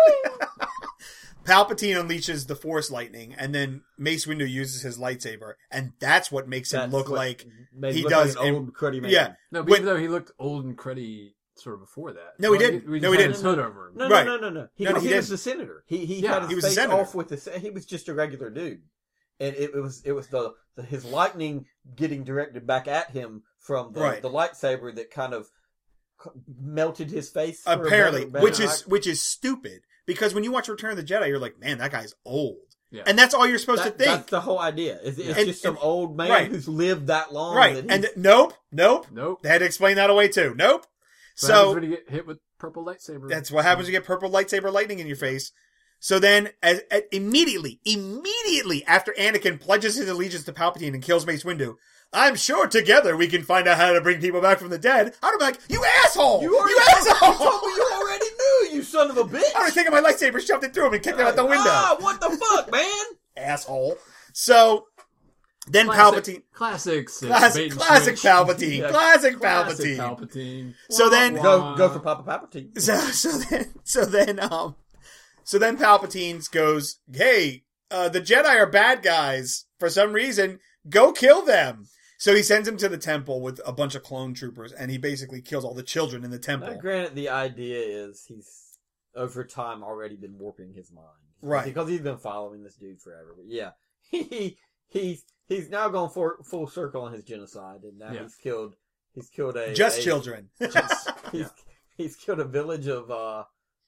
Palpatine unleashes the Force lightning, and then Mace Windu uses his lightsaber, and that's what makes him That's look what like. made he look does like an in- old cruddy man. Yeah. No, but When- even though he looked old and cruddy sort of before that. No, he Well, didn't. We just No, he had didn't. his hood over him. No, Right. no, no, no, no. He, No, no, he, he was didn't. a senator. He he Yeah. had his He was a face senator. off with the. He was just a regular dude, and it, it was it was the, the his lightning getting directed back at him from the, Right. the lightsaber that kind of c- melted his face. for a Apparently, better- which better- is which is stupid because when you watch Return of the Jedi, you're like, man, that guy's old, Yeah. and that's all you're supposed That- to think, That's the whole idea. It's, it's And- just some and- old man right. who's lived that long. right? that And he's- nope, nope. Nope. They had to explain that away too. Nope. So, So when you get hit with purple lightsaber. that's what happens when you get purple lightsaber lightning in your face. So then, as, as- immediately, immediately after Anakin pledges his allegiance to Palpatine and kills Mace Windu, I'm sure together we can find out how to bring people back from the dead. I'd be like, you asshole! you already you asshole! You told me you already knew, you son of a bitch. I would have taken my lightsaber, shoved it through him, and kicked him out the window. Ah, what the fuck, man? Asshole. So then classic, Palpatine, Classic. Sith, classic, bait and classic switch. Palpatine, Yeah, classic Classic Palpatine. Palpatine. So Wah, then- wah. Go go for Papa Palpatine. So so then so then um so then Palpatine goes, hey, uh, the Jedi are bad guys for some reason. Go kill them. So he sends him to the temple with a bunch of clone troopers, and he basically kills all the children in the temple. Now, granted, the idea is he's over time already been warping his mind, Right. Because he's been following this dude forever. But yeah, he he's he's now gone for, full circle on his genocide, and now Yeah. he's killed he's killed a Just a, children. Just, he's Yeah. he's killed a village of uh,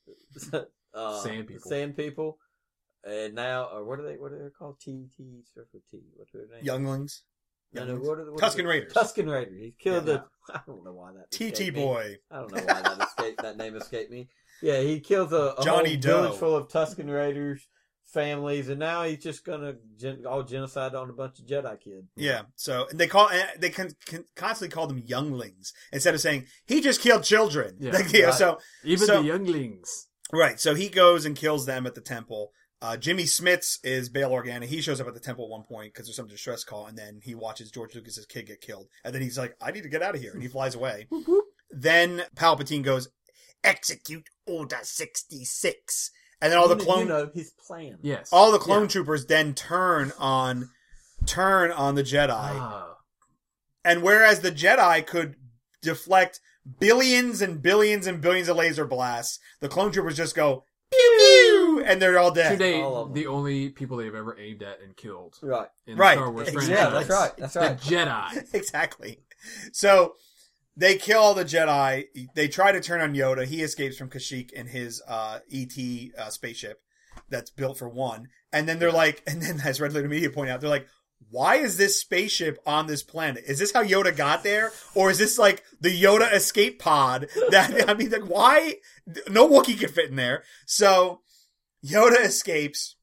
uh Sand people. sand people, and now or what are they what are they called? T T starts with T. What's their name? Younglings. No, no, Younglings. what are the, what Tusken are the, Raiders. Tusken Raiders. He killed Yeah. the. I don't know why that. T T escaped me. boy. I don't know why that escaped, that name escaped me. Yeah, he kills a, a Johnny whole Doe. village full of Tusken Raiders families, and now he's just gonna gen- all genocide on a bunch of Jedi kids. Yeah. So and they call they can, can constantly call them younglings instead of saying he just killed children. Yeah. Like, you know, Right. So Even So- the younglings. right. So he goes and kills them at the temple. Uh, Jimmy Smits is Bail Organa. He shows up at the temple at one point because there's some distress call, and then he watches George Lucas's kid get killed, and then he's like, "I need to get out of here," and he flies away. Then Palpatine goes, "Execute Order sixty-six," and then all the You- clone you know his plan. Yes. all the clone Yeah. troopers then turn on turn on the Jedi. Ah. And whereas the Jedi could deflect billions and billions and billions of laser blasts, the clone troopers just go pew pew, and they're all dead. Today, All of them. the only people they've ever aimed at and killed Right. in Right. the Star Wars Exactly. franchise. Yeah, that's right. That's The right. Jedi. Exactly. So they kill all the Jedi. They try to turn on Yoda. He escapes from Kashyyyk in his uh, E T uh, spaceship that's built for one. And then they're like, and then as Red Letter Media point out, they're like, why is this spaceship on this planet? Is this how Yoda got there? Or is this like the Yoda escape pod? That I mean, like, why? No Wookiee can fit in there. So Yoda escapes,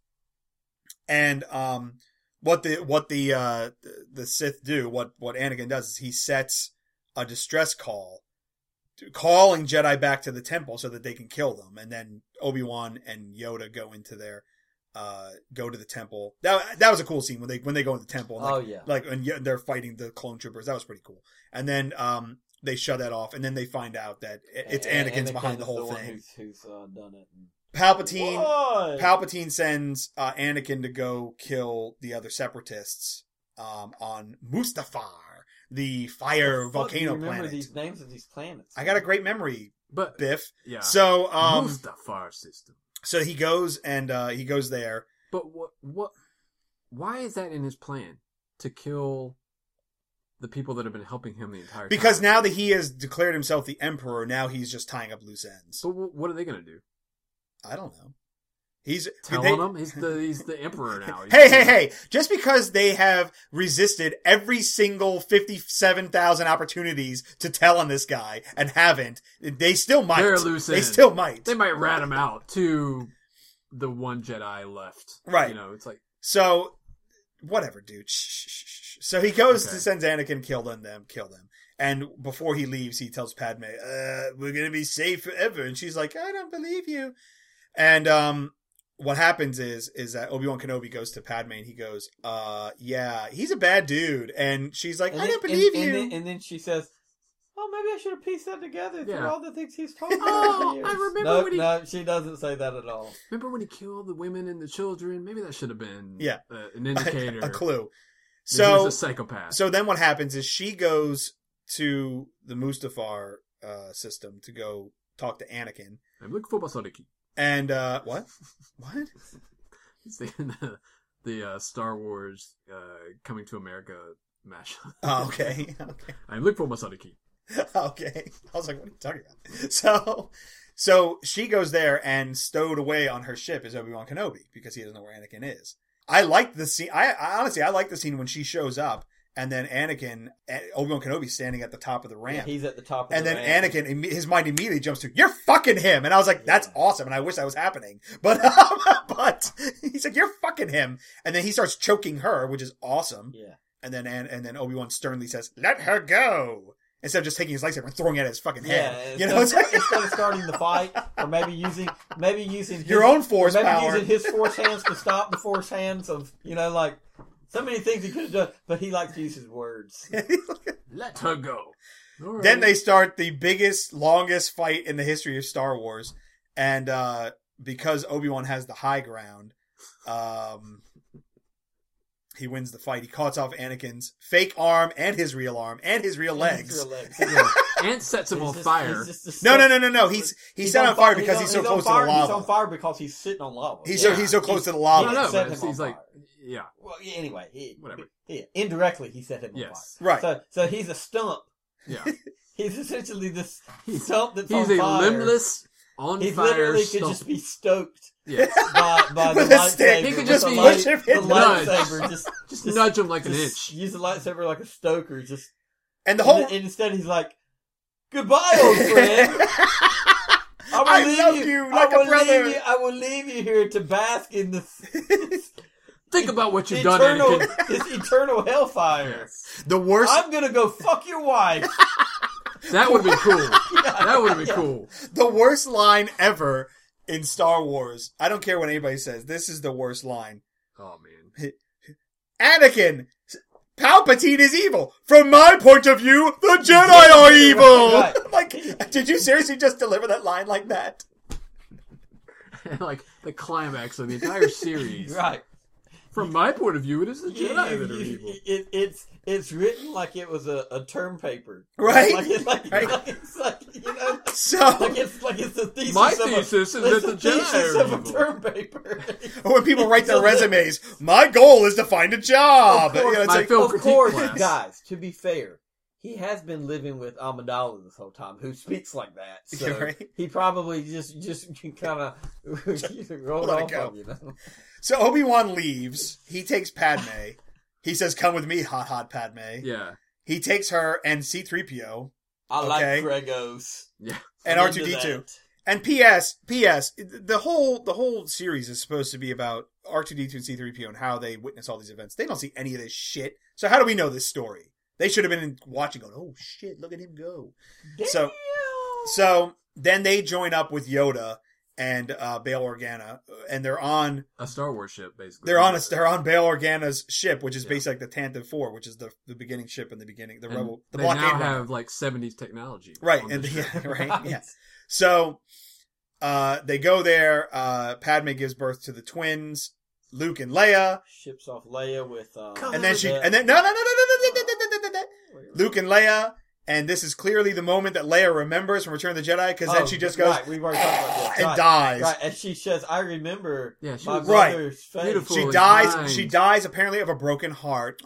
and um, what the what the uh the Sith do, what what Anakin does is he sets a distress call, calling Jedi back to the temple so that they can kill them, and then Obi-Wan and Yoda go into their uh go to the temple. That that was a cool scene when they when they go into the temple. And like, Oh yeah. like and y- they're fighting the clone troopers. That was pretty cool. And then um they shut that off, and then they find out that it- it's And- Anakin's Anakin's behind the whole one thing. Who's, who's uh, done it? Palpatine What? Palpatine sends uh, Anakin to go kill the other separatists um, on Mustafar, the fire Fuck, do you volcano remember planet. these names of these planets? I got a great memory, But Biff. yeah, So um, Mustafar system. so he goes and uh, he goes there. But what? What? Why is that in his plan to kill the people that have been helping him the entire time? Because now that he has declared himself the Emperor, now he's just tying up loose ends. So wh- what are they going to do? I don't know. He's Telling they- him he's the he's the emperor now. He's Hey, the- hey, hey! Just because they have resisted every single fifty-seven thousand opportunities to tell on this guy and haven't, they still might. They're loose They ends. still might. They might rat him out to the one Jedi left. Right. You know, it's like So, whatever, dude. Shh, shh, shh, shh. So he goes Okay. to sends Anakin, kill them, them, kill them. And before he leaves, he tells Padme, uh, we're gonna be safe forever. And she's like, I don't believe you. And, um, what happens is, is that Obi-Wan Kenobi goes to Padme and he goes, uh, yeah, he's a bad dude. And she's like, And I then- don't believe and, you. And then, and then she says, "Oh, maybe I should have pieced that together through Yeah. all the things he's told me." Oh, over the years." I remember no, when he- No, she doesn't say that at all. remember when he killed the women and the children? Maybe that should have been Yeah. uh, an indicator. a clue. that he So, was a psychopath. so then what happens is she goes to the Mustafar, uh, system to go talk to Anakin. I'm looking for Basariki. And, uh, what? What? It's the the, the uh, Star Wars uh, Coming to America mashup. Oh, okay. Okay. I'm looking for Masariki. Okay. I was like, what are you talking about? So, so she goes there, and stowed away on her ship is Obi-Wan Kenobi because he doesn't know where Anakin is. I like the scene. I, I honestly, I like the scene when she shows up, and then Anakin, Obi-Wan Kenobi standing at the top of the ramp. He's at the top of And the then ramp. Anakin, imme- his mind immediately jumps to, "You're fucking him," and I was like, "That's Yeah. awesome," and I wish that was happening. But, um, but he's like, "You're fucking him," and then he starts choking her, which is awesome. Yeah. And then and, and then Obi-Wan sternly says, "Let her go," instead of just taking his lightsaber and throwing it at his fucking Yeah, head. instead, You know, it's like, instead of starting the fight, or maybe using maybe using his, Your own force or maybe power. using his force hands to stop the force hands of you know like so many things he could have done, but he likes to use his words. Let her go. All right. Then they start the biggest, longest fight in the history of Star Wars, and uh, because Obi-Wan has the high ground, um, he wins the fight. He cuts off Anakin's fake arm and his real arm and his real legs. His real legs. Yeah. And sets him He's on just- fire. he's just a No, no, stunt- no, no, no. He's he's, He's set on fire because on- he's so on close fire, to the lava. He's on fire because he's sitting on lava. He's Yeah. so he's so close He's- to the lava. No, no, set but him on he's like, fire. yeah. Well, yeah, anyway, he, Whatever. he, indirectly, he set him on Yes. fire. Right. So, so he's a stump. Yeah. He's essentially this He's- stump that's He's on a fire. limbless, on He fire literally could stump. just be stoked Yes. by, by the With a stick. lightsaber. He could with just the be- light- push him the in the nudge. lightsaber. Just, Just, just nudge him like an just inch. Use the lightsaber like a stoker. Just And the whole and, and instead he's like, "Goodbye, old friend. I will I leave love you, you I like a will brother." Leave you, I will leave you here to bask in the Think about what you've done, eternal, Anakin. this eternal hellfire. Yes. the worst I'm gonna go fuck your wife." That would have been cool. That would have been Yeah. cool. the worst line ever in Star Wars. I don't care what anybody says. This is the worst line. Oh, man. Anakin, Palpatine is evil. From my point of view, the Jedi are evil. Right. Like, did you seriously just deliver that line like that? Like, the climax of the entire series. Right. From my point of view, it is the You- Jedi you- that are you- evil. it, it's it's written like it was a, a term paper, Right. Like, it, like, Right. like it's like you know, So, like it's like it's the thesis. My of thesis a, is it's that the the Jedi thesis are of a evil. term paper. when people write their So- resumes, my goal is to find a job. Of course, You know, it's my like, film of critique course, class. guys. To be fair, he has been living with Amidala this whole time, who speaks like that. So Yeah, right. he probably just just kind of rolled Let it off go. of you know. so Obi-Wan leaves. He takes Padme. He says, come with me, hot, hot Padme. Yeah. He takes her and C three P O I Okay. like Gregos Yeah. and I'm R two D into two. that. And P S, P S, the whole the whole series is supposed to be about R two D two and C three P O and how they witness all these events. They don't see any of this shit. So how do we know this story? They should have been watching going, oh shit, look at him go. So Damn. so then they join up with Yoda and uh, Bail Organa, and they're on A Star Wars ship, basically. they're on a, they're on Bail Organa's ship, which is Yeah. basically like the Tantive Four, which is the the beginning ship in the beginning, the And rebel, the they blockade now runner. have, like, seventies technology. Right, on and the yeah, ship. right, yeah. So uh, they go there. Uh, Padme gives birth to the twins, Luke and Leia, Ships off Leia with um, and then she the- and then no no no no no no no no no no no Luke and Leia, and this is clearly the moment that Leia remembers from Return of the Jedi, because then Oh, she just goes right, we've already talked about this. and Right, dies. Right, and she says, "I remember Yeah, she my was- Right. mother's face." Beautiful. She and dies. kind. She dies apparently of a broken heart. Aww.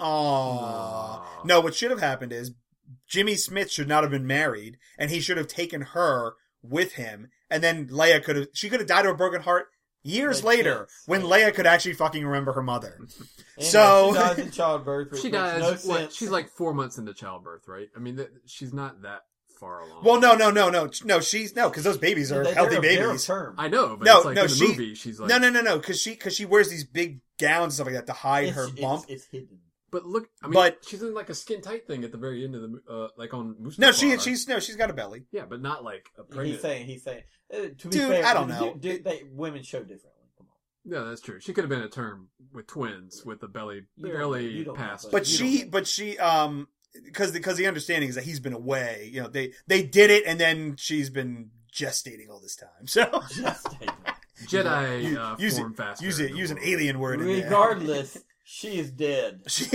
Aw. No, what should have happened is Jimmy Smith should not have been married, and he should have taken her with him, and then Leia could have. She could have died of a broken heart years Makes later, sense. when Leia could actually fucking remember her mother. And, So- uh, she dies in childbirth. Which She makes dies, no what, sense. she's like four months into childbirth, right? I mean, that, she's not that far along. Well, no, no, no, no, no. She's no, because those babies are They- healthy they're a- they're a babies. term. I know, but No, it's like no, in the she- movie, she's like... No, no, no, no, because she because she wears these big gowns and stuff like that to hide It's, her it's- bump. It's, hidden. But look, I mean, But- she's in like a skin tight thing at the very end of the, mo- uh, like on Mustafar. No, she she's no, she's got a belly. Yeah, but not like a pregnant. He's saying. He's saying. Uh, to be Dude, fair, I don't dude, know. Dude, dude, they, women show differently. Come on. Yeah, that's true. She could have been a term with twins with the belly You don't- barely you don't know, past. But You she, don't- but she, um, because because the understanding is that he's been away. You know, they they did it, and then she's been gestating all this time. So Just take it. Jedi You- uh, use form it, faster. use it, in the use an world. alien word. in there. Regardless, she is dead. She,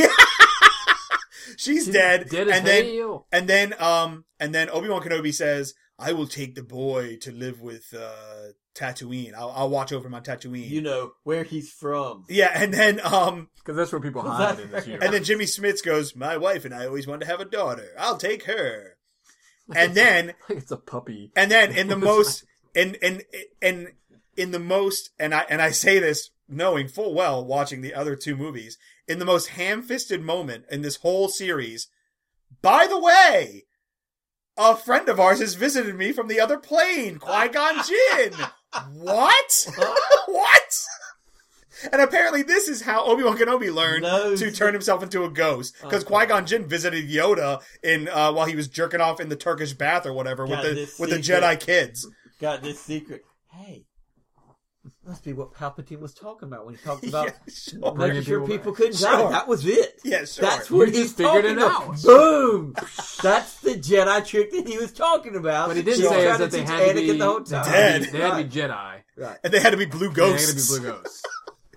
she's dead, Dead as and then hell. and then um and then Obi-Wan Kenobi says, "I will take the boy to live with uh Tatooine. I'll, I'll watch over him on Tatooine." You know where he's from. Yeah, and then um Because that's where people Was hide that in this fair? universe. and then Jimmy Smits goes, "My wife and I always wanted to have a daughter. I'll take her." And then like it's a puppy. and then in the most in in in in the most and I and I say this knowing full well watching the other two movies, in the most ham-fisted moment in this whole series. By the way, a friend of ours has visited me from the other plane, Qui-Gon Jinn. What? What? And apparently this is how Obi-Wan Kenobi learned No, to turn himself into a ghost. Because Okay. Qui-Gon Jinn visited Yoda in uh, while he was jerking off in the Turkish bath or whatever Got with the this with the secret. Jedi kids. Got this secret. Hey, must be what Palpatine was talking about when he talked about Yeah, sure. making Bringing sure people people back. couldn't die. Sure. That was it. Yeah, sure. That's what You he's just figured talking it about. out. Boom! That's the Jedi trick that he was talking about. What he didn't She was say trying is that they teach had to Anakin be the whole time. Dead. They had to Right. be Jedi. Right. And they had to be blue They had to be ghosts. blue ghosts.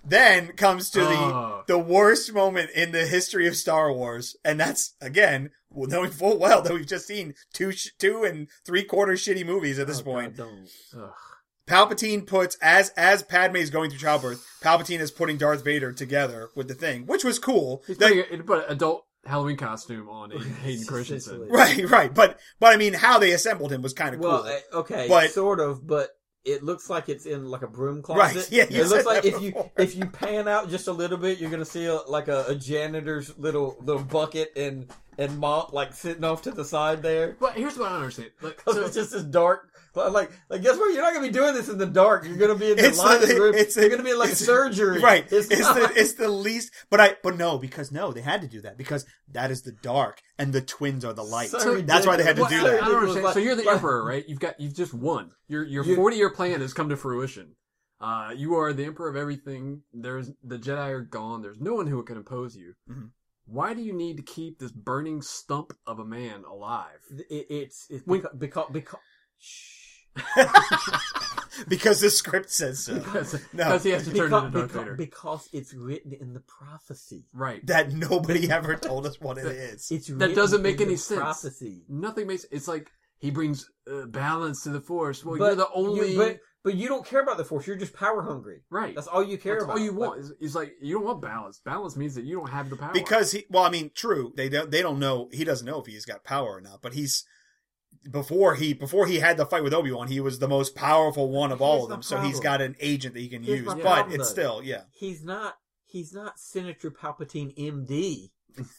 then comes to Oh. the the worst moment in the history of Star Wars, and that's again well, knowing full well that we've just seen two sh- two and three quarter shitty movies at this Oh, point. God, don't. Ugh. Palpatine puts as as Padme is going through childbirth, Palpatine is putting Darth Vader together with the thing, which was cool. He's They- putting a, put an adult Halloween costume on Hayden, Hayden Christensen. right, right, but but I mean, how they assembled him was kind of Well, cool. uh, okay, But- sort of, but it looks like it's in like a broom Right, closet. yeah, you it looks said like that if you before. if you pan out just a little bit, you're gonna see a, like a, a janitor's little little bucket and and mop like sitting off to the side there. But here's what I don't understand. Like, Because so, it's just this dark. Like, like, guess what? You're not gonna be doing this in the dark. You're gonna be in the It's light the- room. it's You're the- gonna be in like a it's- surgery, Right. It's, It's, not the like- it's the least but I but no, because no, they had to do that because that is the dark and the twins are the light. So That's why they had to what, do I, that. I don't understand. Like- so you're the like- emperor, right? You've got you've just won. Your your You- forty year plan has come to fruition. Uh, you are the emperor of everything. There's the Jedi are gone. There's no one who can oppose you. Mhm. Why do you need to keep this burning stump of a man alive? It, it's it's When- because because, because shh. Because the script says so. Because, No. because he has to turn because, into Darth because, Vader. because it's written in the prophecy. Right. That nobody ever told us what it is. It's That written doesn't in make the any sense. Prophecy. Nothing makes. It's like he brings uh, balance to the Force. Well, But you're the only. you, but but you don't care about the Force. You're just power hungry. right. That's all you care That's about. all you Like, want. is, is like you don't want balance. Balance means that you don't have the power. Because he well, I mean, true. They don't they don't know he doesn't know if he's got power or not, but he's before he before he had the fight with Obi-Wan, he was the most powerful one of all Here's of the them. So he's problem. got an agent that he can Here's use. my But problem, it's though. still, yeah. he's not. He's not Senator Palpatine, M D.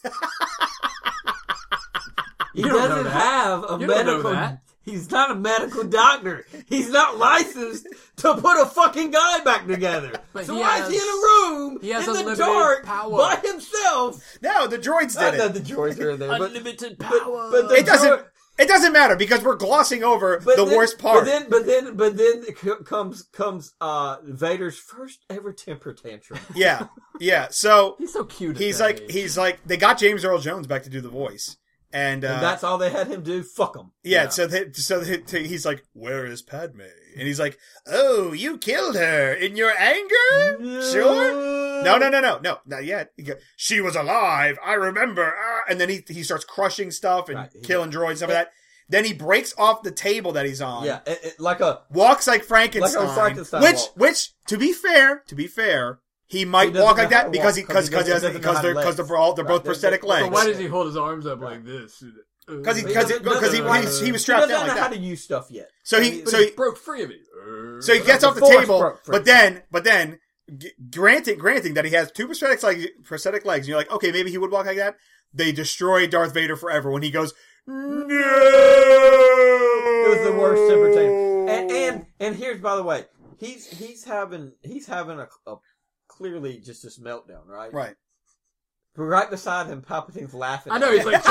He You don't know doesn't that. have a You don't know medical. that. He's not a medical doctor. He's not licensed to put a fucking guy back together. But so he why has- is he in a room he has in the unlimited dark power. by himself? No, the droids I did know it. the droids are in there, but Unlimited but, power. but the It doesn't droid- it doesn't matter because we're glossing over but the then- worst part. But then, but then, but then it co- comes comes uh, Vader's first ever temper tantrum. Yeah. Yeah. So He's so cute. at he's that like age. he's like they got James Earl Jones back to do the voice. And, uh, And that's all they had him do. Fuck him. yeah, Yeah. so they, so they, he's like, "Where is Padme?" And he's like, "Oh, you killed her in your anger? Sure." No, no, no, no, no, not yet. He go, she was alive. I remember. Ah. And then he he starts crushing stuff and Right, he- killing droids and stuff like that. Then he breaks off the table that he's on. Yeah, it, it, like a Walks like Frankenstein. Like a Frankenstein which, walk. which, to be fair, to be fair, he might doesn't walk know like how that to because he walk, because 'cause he because doesn't know how to they're because legs. they're all they're Right, both they're- prosthetic so So legs. why does he hold his arms up like this? Because he But because he, doesn't- because he, doesn't- was he was he strapped doesn't down know like how that. to use stuff yet. So he But so he he broke free of it. So he gets The off the Force table, broke free. but then, but then, g- granting, granting that he has two prosthetic legs, prosthetic legs, and you're like, okay, maybe he would walk like that. They destroy Darth Vader forever when he goes, no. It was the worst temper tantrum. And and and here's by the way, he's he's having he's having a, a clearly just this meltdown, right? Right. But right beside him, Palpatine's laughing. I at know him. he's like,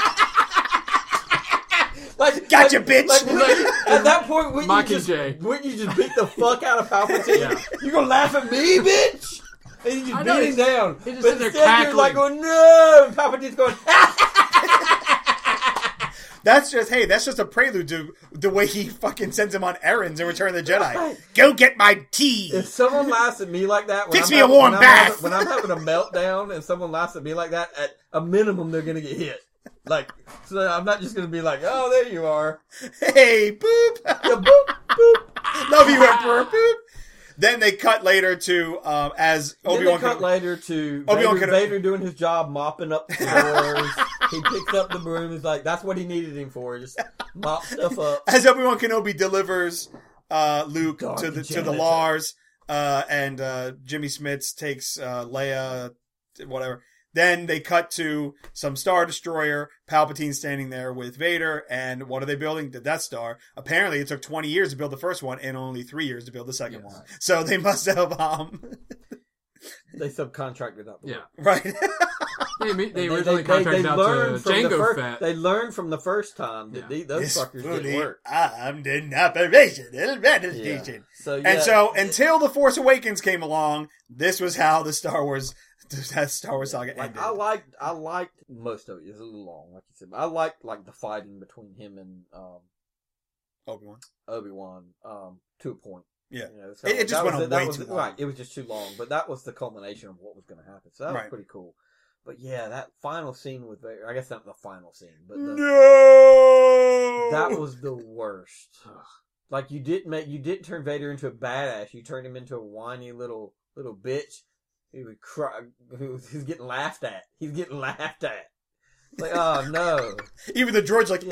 like, Gotcha, like- bitch. Like, like, at that point, wouldn't you, just, Mockingjay. wouldn't you just beat the fuck out of Palpatine? Yeah. You gonna laugh at me, bitch? And you just I know, beat him he's- down. he's just But sitting there instead you're like cackling. going, no! And Palpatine's going, That's just, hey, that's just a prelude to the way he fucking sends him on errands in Return of the Jedi. Right. Go get my tea. If someone laughs at me like that, when Fix I'm me a having, warm when I'm bath. having- when I'm having a meltdown and someone laughs at me like that, at a minimum they're gonna get hit. Like, so I'm not just gonna be like, oh, there you are. Hey, boop. Yeah, boop, boop. Love you, Emperor. Boop. Then they cut later to, um, as Then Obi-Wan they cut could- later to Obi-Wan Vader, could- Vader doing his job, mopping up the floors. He picks up the broom. He's like, that's what he needed him for. Just mop stuff up. as Obi-Wan Kenobi delivers uh, Luke Dark to the to the janitor. Lars, uh, and uh, Jimmy Smits takes uh, Leia, whatever. Then they cut to some Star Destroyer, Palpatine standing there with Vader, and what are they building? The Death Star. Apparently, it took twenty years to build the first one, and only three years to build the second Yes. one. So they must have, um, They subcontracted out the yeah. work. right? They, they, They, originally they, contracted they out learned to from the Django first, Fat. They learned from the first time that Yeah. they, those This fuckers fully didn't work. armed in operational manifestation. So, yeah, And so, until The Force Awakens came along, this was how the Star Wars, that Star Wars saga like, ended. I liked, I liked most of it. It's a little long, like you said. But I liked like the fighting between him and um, Obi-Wan. Obi-Wan um, to a point. Yeah. You know, so It- it just that went was on the- that way was too the- long. Right, it was just too long. But that was the culmination of what was going to happen. So that was Right. pretty cool. But yeah, that final scene with Vader, I guess not the final scene, but the, No! that was the worst. Like you didn't make, you didn't turn Vader into a badass. You turned him into a whiny little little bitch. He would cry. He's getting laughed at. He's getting laughed at. Like, oh no! Even the droid's like, Yeah.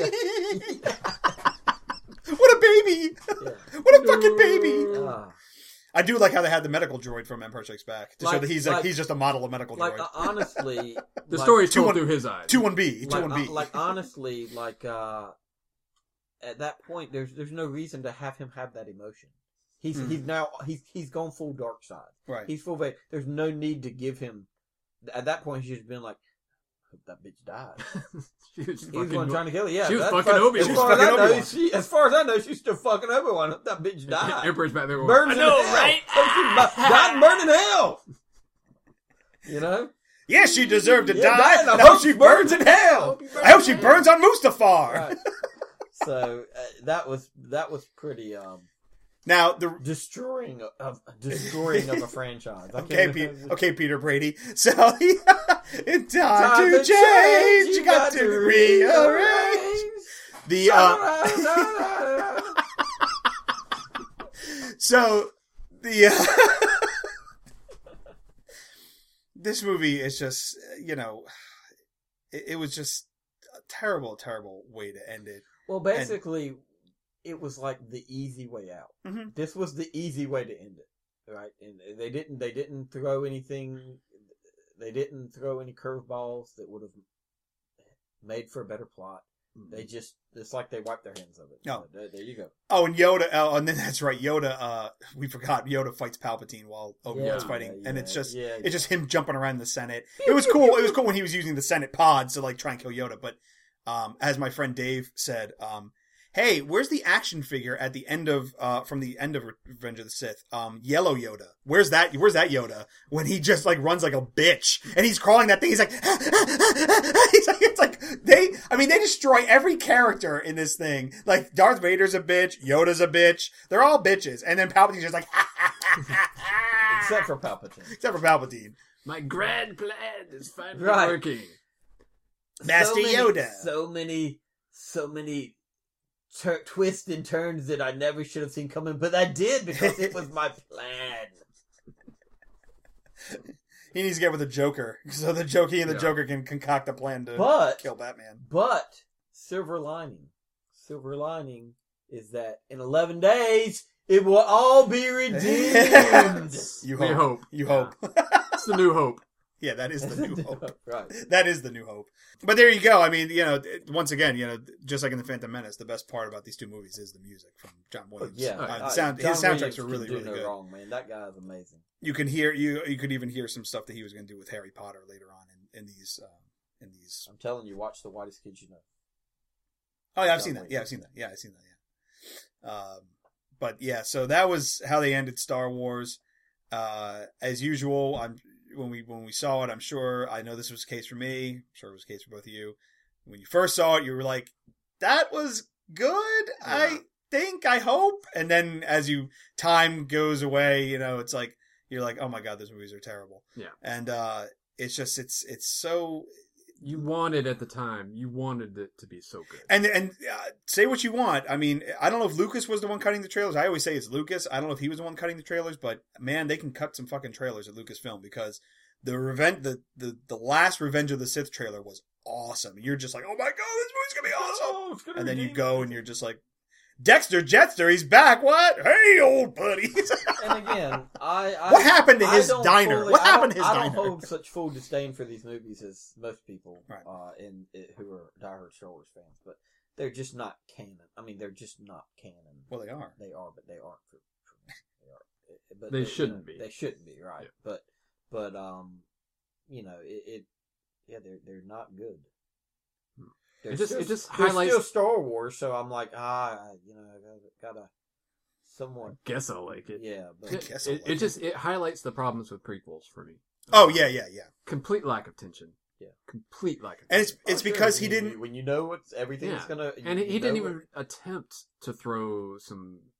what a baby! Yeah. What a fucking baby! Ah. I do like how they had the medical droid from Empire Strikes Back to show Like- that he's like, like- he's just a model of medical Like droid. uh, honestly, The like, story's two told one- through his eyes. two one B, two like, one B. uh, like honestly, like uh, at that point, there's there's no reason to have him have that emotion. He's Mm. he's now he's he's gone full dark side. Right. He's full Vader. There's no need to give him. At that point, he's just been like, "Hope that bitch died." She was He was fucking- one trying to kill her. Yeah, she was that's fucking far- Obi-Wan. As She was far as I fucking know, Obi-Wan. she, as far as I know, she's still fucking Obi-Wan. Hope that bitch died. Emperor's back there going, Burns I know, in hell. right? Hope she's bu- died and burned in hell. You know. Yes, she deserved to Yeah, die, and I and I hope hope she she burns burns in in hell! hell. I hope she burns on Mustafar! Right. So uh, that was that was pretty um Now, the destroying of destroying of a franchise. I Okay, can't Pe- even- okay, Peter Brady. So, it's time, Time to change. You got to rearrange. rearrange. The uh, so the uh, this movie is just, you know, it, it was just a terrible, terrible way to end it. Well, basically, it was like the easy way out. Mhm. This was the easy way to end it, right? And they didn't they didn't throw anything. They didn't throw any curveballs that would have made for a better plot. They just, it's like they wiped their hands of it. No. So there, there you go. Oh, and Yoda. Oh, and then that's right. Yoda. Uh, we forgot. Yoda fights Palpatine while Obi-Wan's Yeah, fighting, yeah, and it's just yeah, it's just him jumping around the Senate. It was cool. It was cool when he was using the Senate pods to like try and kill Yoda. But um, as my friend Dave said, um, hey, where's the action figure at the end of uh, from the end of Revenge of the Sith? Um, Yellow Yoda. Where's that? Where's that Yoda when he just like runs like a bitch and he's crawling that thing? He's like, he's like, it's like they. I mean, they destroy every character in this thing. Like Darth Vader's a bitch, Yoda's a bitch. They're all bitches, and then Palpatine's just like, Except for Palpatine. except for Palpatine. My grand plan is finally Right. working. Master so many, Yoda. So many, so many tur- twists and turns that I never should have seen coming, but I did because it was my plan. He needs to get with the Joker, so the Joker and the Yeah. Joker can concoct a plan to But, kill Batman. but, silver lining. Silver lining is that in eleven days, it will all be redeemed. You We hope. hope. You Yeah. hope. It's the new hope. Yeah, that is the new hope. Right. That is the new hope. But there you go. I mean, you know, it- once again, you know, just like in the Phantom Menace, the best part about these two movies is the music from John Williams. Yeah. Uh, Uh, the sound, John his soundtracks Williams are can really, do really no good. wrong, man. That guy is amazing. You can hear you. You could even hear some stuff that he was going to do with Harry Potter later on in, in these. Uh, in these. I'm telling you, watch The Whitest Kids You Know. Oh yeah, I've John seen that. Williams. Yeah, I've seen that. Yeah, I've seen that. Yeah. Um, but yeah, so that was how they ended Star Wars. Uh, as usual, I'm when we when we saw it, I'm sure I know this was the case for me. I'm sure it was the case for both of you. When you first saw it, you were like, "That was good." I think, I hope. And then as you time goes away, you know, it's like you're like, "Oh my god, those movies are terrible." Yeah. And uh, it's just it's it's so. You wanted at the time, you wanted it to be so good. And and uh, say what you want. I mean, I don't know if Lucas was the one cutting the trailers. I always say it's Lucas. I don't know if he was the one cutting the trailers, but man, they can cut some fucking trailers at Lucasfilm because the revenge, the, the the last Revenge of the Sith trailer was awesome. You're just like, oh my god, this movie's gonna be awesome. Oh, it's gonna And then you redeem go me. and you're just like, Dexter Jetster, he's back. What? Hey, old buddy. And again, I, I What happened to I his don't diner? fully- What I happened to don't- his I don't diner? hold such full disdain for these movies as most people, Right. uh, in, in who are diehard Star Wars fans, but they're just not canon. I mean, they're just not canon. Well, they are. They are, but they aren't for, for me. They are, Uh, but They you shouldn't know, be. They shouldn't be, right? Yeah. But, but um, you know, it, it yeah, they're they're not good. Hmm. They're It just- still, it just they're highlights- still Star Wars, so I'm like, ah, you know, I gotta, gotta somewhat, Guess I like it. yeah, but I It, guess I it, like it it. just it highlights the problems with prequels for me. Oh yeah, yeah, yeah. Complete lack of tension. Yeah. Complete lack of And it's tension. it's Oh, sure, because he when you- didn't. when you know what's everything's Yeah. gonna, and he, you he didn't know even attempt to throw some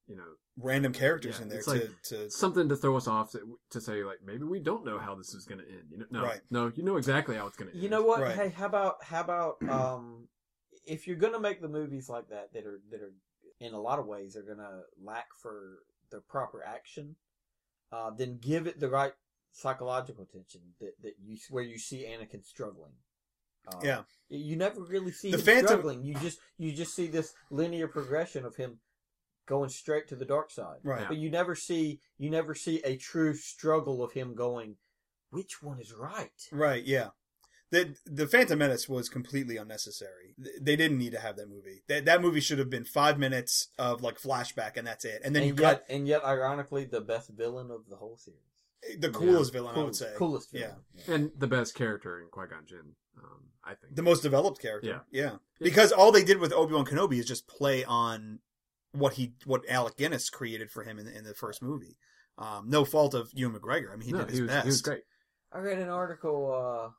you know, random characters yeah, in there it's to, like to something to throw us off to, to say like maybe we don't know how this is going to end. You know, no, Right. no, you know exactly how it's going to end. You know what? Right. Hey, how about how about um, if you're gonna make the movies like that that are that are in a lot of ways are gonna lack for the proper action, uh, then give it the right psychological tension that that you where you see Anakin struggling. Uh, yeah. You never really see The him Phantom- struggling. You just you just see this linear progression of him going straight to the dark side. Right. Yeah. But you never see you never see a true struggle of him going, which one is right? Right, yeah. The the Phantom Menace was completely unnecessary. They didn't need to have that movie. That that movie should have been five minutes of like flashback, and that's it. And then and you yet, cut and yet, ironically, the best villain of the whole series. the coolest Yeah. villain, I Cool- would say. coolest Yeah. villain. Yeah. And the best character in Qui-Gon Jinn, um, I think. The most developed character. Yeah. yeah. Because all they did with Obi-Wan Kenobi is just play on what he what Alec Guinness created for him in, in the first movie. Um, no fault of Ewan McGregor. I mean, he no, did his he was, best. he was great. I read an article uh,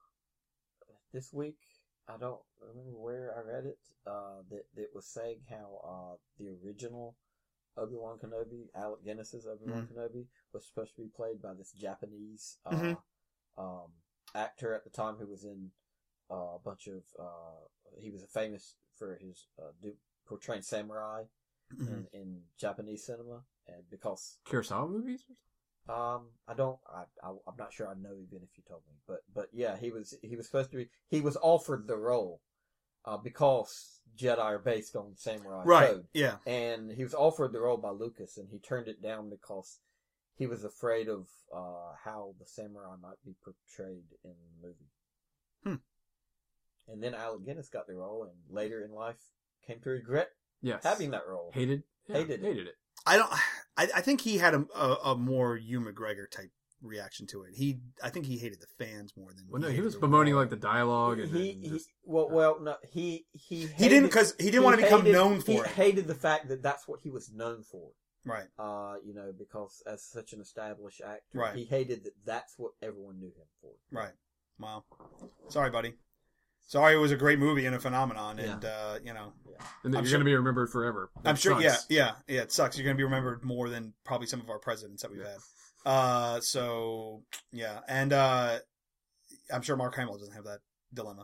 this week. I don't remember where I read it. Uh, that that was saying how uh, the original Obi-Wan Kenobi, Alec Guinness's Obi-Wan Mhm. Kenobi, was supposed to be played by this Japanese uh, Mhm. um, actor at the time who was in uh, a bunch of. Uh, he was famous for his uh, do, portraying samurai Mhm. in, in Japanese cinema, and because Kurosawa movies? um, I don't. I, I I'm not sure. I know even if you told me, but but yeah, he was he was supposed to be. He was offered the role, uh, because Jedi are based on samurai Right. code, Yeah. and he was offered the role by Lucas, and he turned it down because he was afraid of uh how the samurai might be portrayed in the movie. Hmm. And then Alec Guinness got the role, and later in life came to regret Yes. having that role. Hated? Yeah, Hated it. Hated it. I don't. I, I think he had a, a, a more Ewan McGregor type reaction to it. He, I think he hated the fans more than. Well, no, he hated was the bemoaning role. like the dialogue and he, then he just, well uh, well no he he He didn't because he didn't want to become hated- known he for it. hated the fact that that's what he was known for. Right. Uh, you know, because as such an established actor, Right. he hated that that's what everyone knew him for. Right. Wow. Sorry, buddy. Sorry, it was a great movie and a phenomenon, Yeah. and uh, you know, and then I'm you're sure- going to be remembered forever. I'm That sure. sucks. Yeah, yeah, yeah. It sucks. You're going to be remembered more than probably some of our presidents that we've had. Uh, so yeah, and uh, I'm sure Mark Hamill doesn't have that dilemma.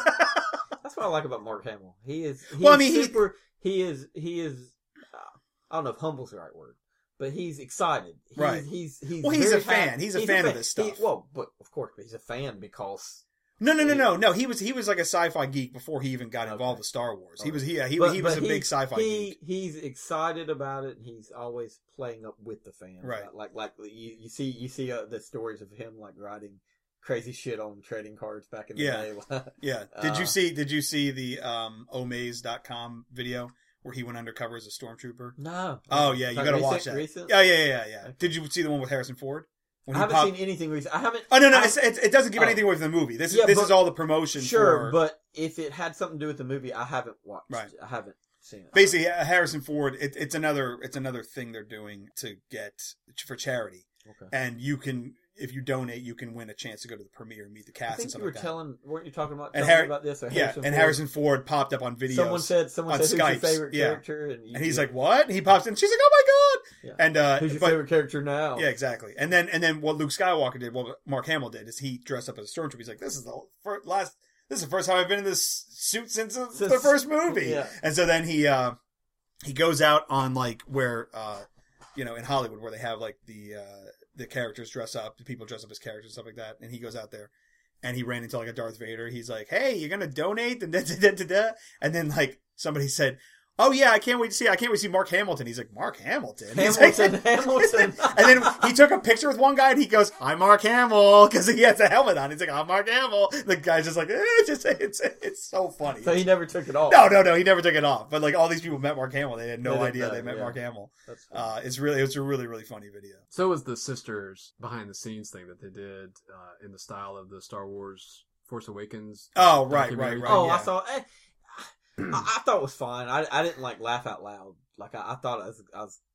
That's what I like about Mark Hamill. He is. He's Well, I mean, he- super. He, is. He is. Uh, I don't know if humble's the right word, but he's excited. He's, Right. He's. He's. Well, he's very a fan. happy- He's a fan of this stuff. He- well, but of course, but he's a fan because. No, no, no, no, no. He was he was like a sci-fi geek before he even got Okay. involved with Star Wars. He Okay. was he yeah, he, But- he was a but big sci-fi he, geek. He's excited about it. And he's always playing up with the fans. Right. Like like you, you see you see uh, the stories of him like writing crazy shit on trading cards back in the Yeah. day. Yeah. Did you Uh, see Did you see the um omaze dot com video where he went undercover as a stormtrooper? no. Oh yeah, you Like got to recent- watch that. Recent? Yeah, yeah, yeah, yeah. Okay. Did you see the one with Harrison Ford? When I he haven't popped- seen anything recent. I haven't. Oh no, no, I- it's, it's, it doesn't give Oh. anything away from the movie. This is Yeah, this but- is all the promotion. Sure, for, but if it had something to do with the movie, I haven't watched. Right. I haven't seen it. basically uh, Harrison Ford. It, it's another it's another thing they're doing to get for charity, Okay. and you can if you donate, you can win a chance to go to the premiere and meet the I cast and think stuff you were like that. telling, weren't you talking about, And telling Harry- me about this? Or Yeah, Harrison and Ford? Harrison Ford popped up on videos. Someone said, someone on said, "Who's Skypes, your favorite yeah. character?" And, you, and he's like, "What?" And he pops in. She's like, "Oh my god!" Yeah. And uh, "Who's your but- favorite character now?" Yeah, exactly. And then and then what Luke Skywalker did, what Mark Hamill did, is he dressed up as a stormtrooper. He's like, "This is the first, last. This is the first time I've been in this suit since the, Since- the first movie." yeah. And so then he uh, he goes out on like where uh, you know in Hollywood where they have like the uh, the characters dress up, the people dress up as characters and stuff like that. And he goes out there. And he ran into like a Darth Vader. He's like, "Hey, you're gonna donate?" And da, da, da, da, da. And then like somebody said, "Oh yeah, I can't wait to see. I can't wait to see Mark Hamilton." He's like, "Mark Hamilton." He's Hamilton, like- Hamilton. and then he took a picture with one guy, and he goes, "I'm Mark Hamill," because he has a helmet on. He's like, "I'm Mark Hamill." The guy's just like, eh, it's just it's it's so funny. So he never took it off. no, no, no, he never took it off. But like all these people met Mark Hamill, they had no They didn't idea know, they met yeah. Mark Hamill. That's funny. Uh, it's really it's a really really funny video. So was the sisters behind the scenes thing that they did uh, in the style of the Star Wars Force Awakens. Oh, right, documentary right, thing. oh, yeah. I saw. Eh, I, I thought it was fine. I, I didn't like laugh out loud. Like I, I thought I was, I was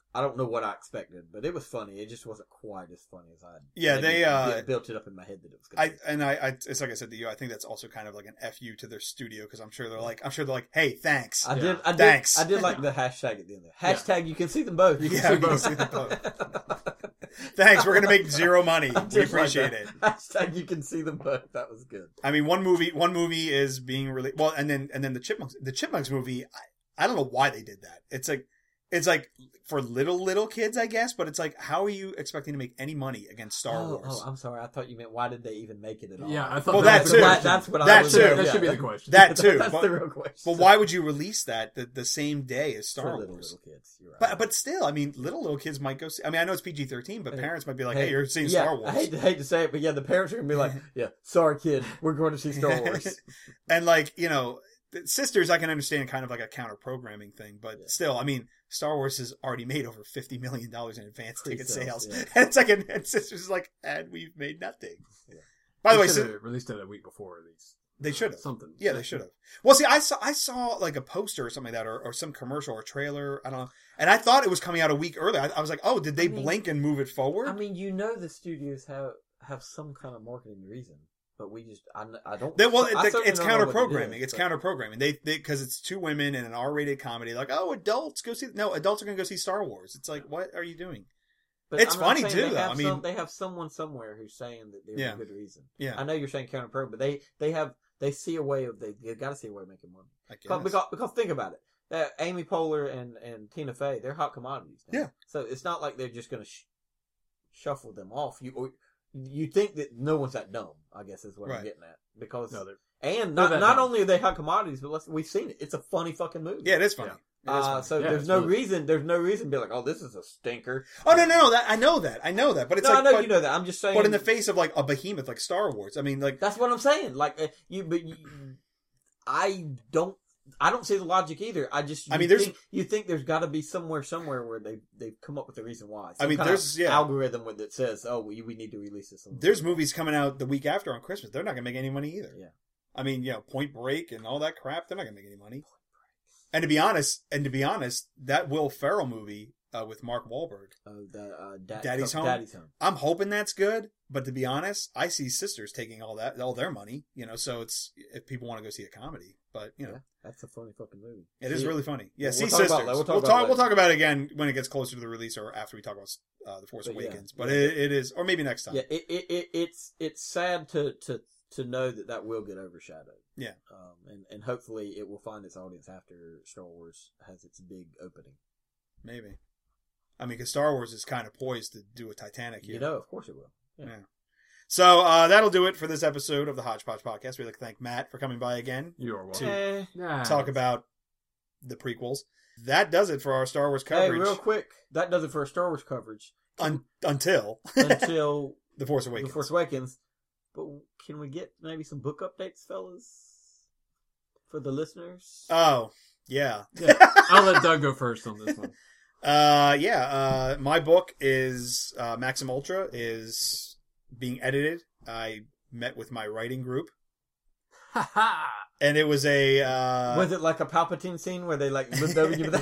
I don't know what I expected, but it was funny. It just wasn't quite as funny as I. Yeah, they uh, built it up in my head that it was. I and I, I, it's like I said to you. I think that's also kind of like an F U to their studio because I'm sure they're like, I'm sure they're like, hey, thanks. I Yeah. did. I did. Thanks. I did like the hashtag at the end there. Hashtag. You can see them both. You can Yeah, see we can both. see them both. Thanks. We're gonna make zero money. I We just like appreciate that. it. Hashtag. You can see them both. That was good. I mean, one movie, one movie is being really well, and then and then the Chipmunks, the Chipmunks movie. I, I don't know why they did that. It's like. It's like for little, little kids, I guess, but it's like, how are you expecting to make any money against Star oh, Wars? Oh, I'm sorry. I thought you meant why did they even make it at all? Yeah, I thought Well, that, that was too. the That, question. that's what I That was. too. Yeah, That should be yeah. the question. That too. That's but, the real question. but why would you release that the, the same day as Star For little, Wars? little kids. You're right. But but still, I mean, little little kids might go see. I mean, I know it's P G thirteen, but Hey, parents might be like, hey, "Hey, you're seeing yeah, Star Wars," I hate to hate to say it, but yeah, the parents are gonna be like, "Yeah, sorry, kid, we're going to see Star Wars." and like you know, the Sisters, I can understand kind of like a counter programming thing, but Yeah. still, I mean, Star Wars has already made over fifty million dollars in advance ticket Pre-sales, sales, yeah. and it's like, and, and Sisters is like, and we've made nothing. Yeah. By the They way, should si- have released it a week before these. they should have. Something. Yeah, they should have. Well, see, I saw I saw like a poster or something like that, or, or some commercial or trailer. I don't know, and I thought it was coming out a week earlier. I, I was like, oh, did they I mean- blink and move it forward? I mean, you know, the studios have have some kind of marketing reason, but we just I, I don't. They, well, I it, certainly it's don't know what counter it programming. is, It's but- counter programming. They because it's two women in an R-rated comedy. Like, oh, adults go see. No, adults are going to go see Star Wars. It's like, what are you doing? But It's I'm not funny, saying too, they though. have I mean- some, they have someone somewhere who's saying that there's Yeah. a good reason. Yeah, I know you're saying counter program, but they they have they see a way of they they got to see a way of making money. I guess. Because, because because think about it, uh, Amy Poehler and and Tina Fey, they're hot commodities. Now. Yeah. So it's not like they're just going to sh- shuffle them off. You or, you think that no one's that dumb? I guess is what Right. I'm getting at. Because No, they're, and They're not that not dumb. only are they hot commodities, but let's, we've seen it. It's a funny fucking movie. yeah, it is funny. It is Uh, funny. so Yeah, there's it's no really- reason. There's no reason to be like, oh, this is a stinker. oh no, no, no. That I know that. I know that. But it's no, like, I know but, you know that. I'm just saying. but in the face of like a behemoth like Star Wars, I mean, like, That's what I'm saying. Like uh, you, but you, I don't. I don't see the logic either. I just. You I mean, there's- think, you think there's got to be somewhere, somewhere where they they've come up with a reason why. I Some mean, kind there's- of yeah. algorithm with that says, oh, we we need to release this. on- there's movies coming out the week after on Christmas. They're not going to make any money either. Yeah. I mean, you know, Point Break and all that crap. They're not going to make any money. And to be honest, and to be honest, that Will Ferrell movie uh, with Mark Wahlberg, Uh, the, uh, da- Daddy's Home? Daddy's Home. I'm hoping that's good. But to be honest, I see Sisters taking all that, all their money. You know, so it's if people want to go see a comedy, but you know, Yeah, that's a funny fucking movie. it is See, really funny. Yeah, We'll see talk about Sisters. that. We'll We'll talk talk. about that We'll later. talk about it again when it gets closer to the release or after we talk about uh, the Force But yeah, Awakens. But yeah. it, it is, or maybe next time. Yeah, it, it, it it's it's sad to to to know that that will get overshadowed. Yeah. Um, and and hopefully it will find its audience after Star Wars has its big opening. Maybe. I mean, because Star Wars is kind of poised to do a Titanic here. You know, of course it will. Yeah. Yeah. So uh, that'll do it for this episode of the Hodgepodge Podcast. We'd like to thank Matt for coming by again, you are welcome. To Eh, Nah, talk about the prequels. That does it for our Star Wars hey, coverage. real quick, that does it for Star Wars coverage Un- until until The Force Awakens. The Force Awakens. But can we get maybe some book updates, fellas, for the listeners? Oh, yeah. I'll let Doug go first on this one. Uh, yeah, uh, my book is, uh, Maxim Ultra is being edited. I met with my writing group, Ha ha! and it was a, uh, Was it like a Palpatine scene where they like looked over you?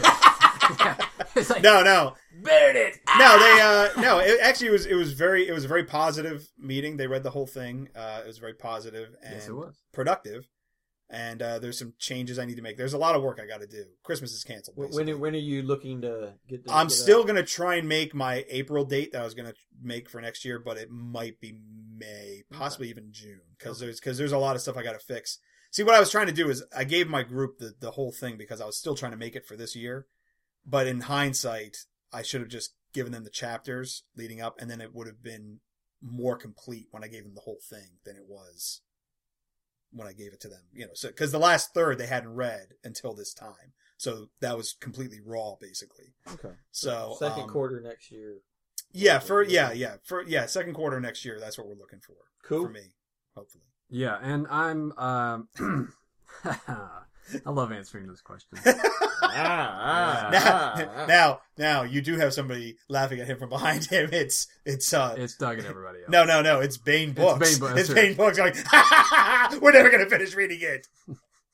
It's like, no, no, Benedict! no, they, uh, no, it actually was, it was very, it was a very positive meeting. They read the whole thing. Uh, it was very positive and Yes, it was. productive. And, uh, there's some changes I need to make. There's a lot of work I got to do. Christmas is canceled. when basically. when are you looking to get? The, I'm get still out? going to try and make my April date that I was going to make for next year, but it might be May, possibly even June, because Okay. there's because there's a lot of stuff I got to fix. See, what I was trying to do is I gave my group the, the whole thing because I was still trying to make it for this year, but in hindsight, I should have just given them the chapters leading up, and then it would have been more complete when I gave them the whole thing than it was when I gave it to them. You know, so because the last third they hadn't read until this time, so that was completely raw, basically. Okay. So Second um, quarter next year. yeah, for yeah, yeah, for yeah, second quarter next year. That's what we're looking for. Cool. For me, hopefully. Yeah, and I'm, um, I love answering those questions. Ah, now, ah, ah. now, now, you do have somebody laughing at him from behind him. It's it's uh, It's Doug and everybody else. no, no, no. It's Bane Books. Bane Books, It's that's Bane Books going. We're never gonna finish reading it.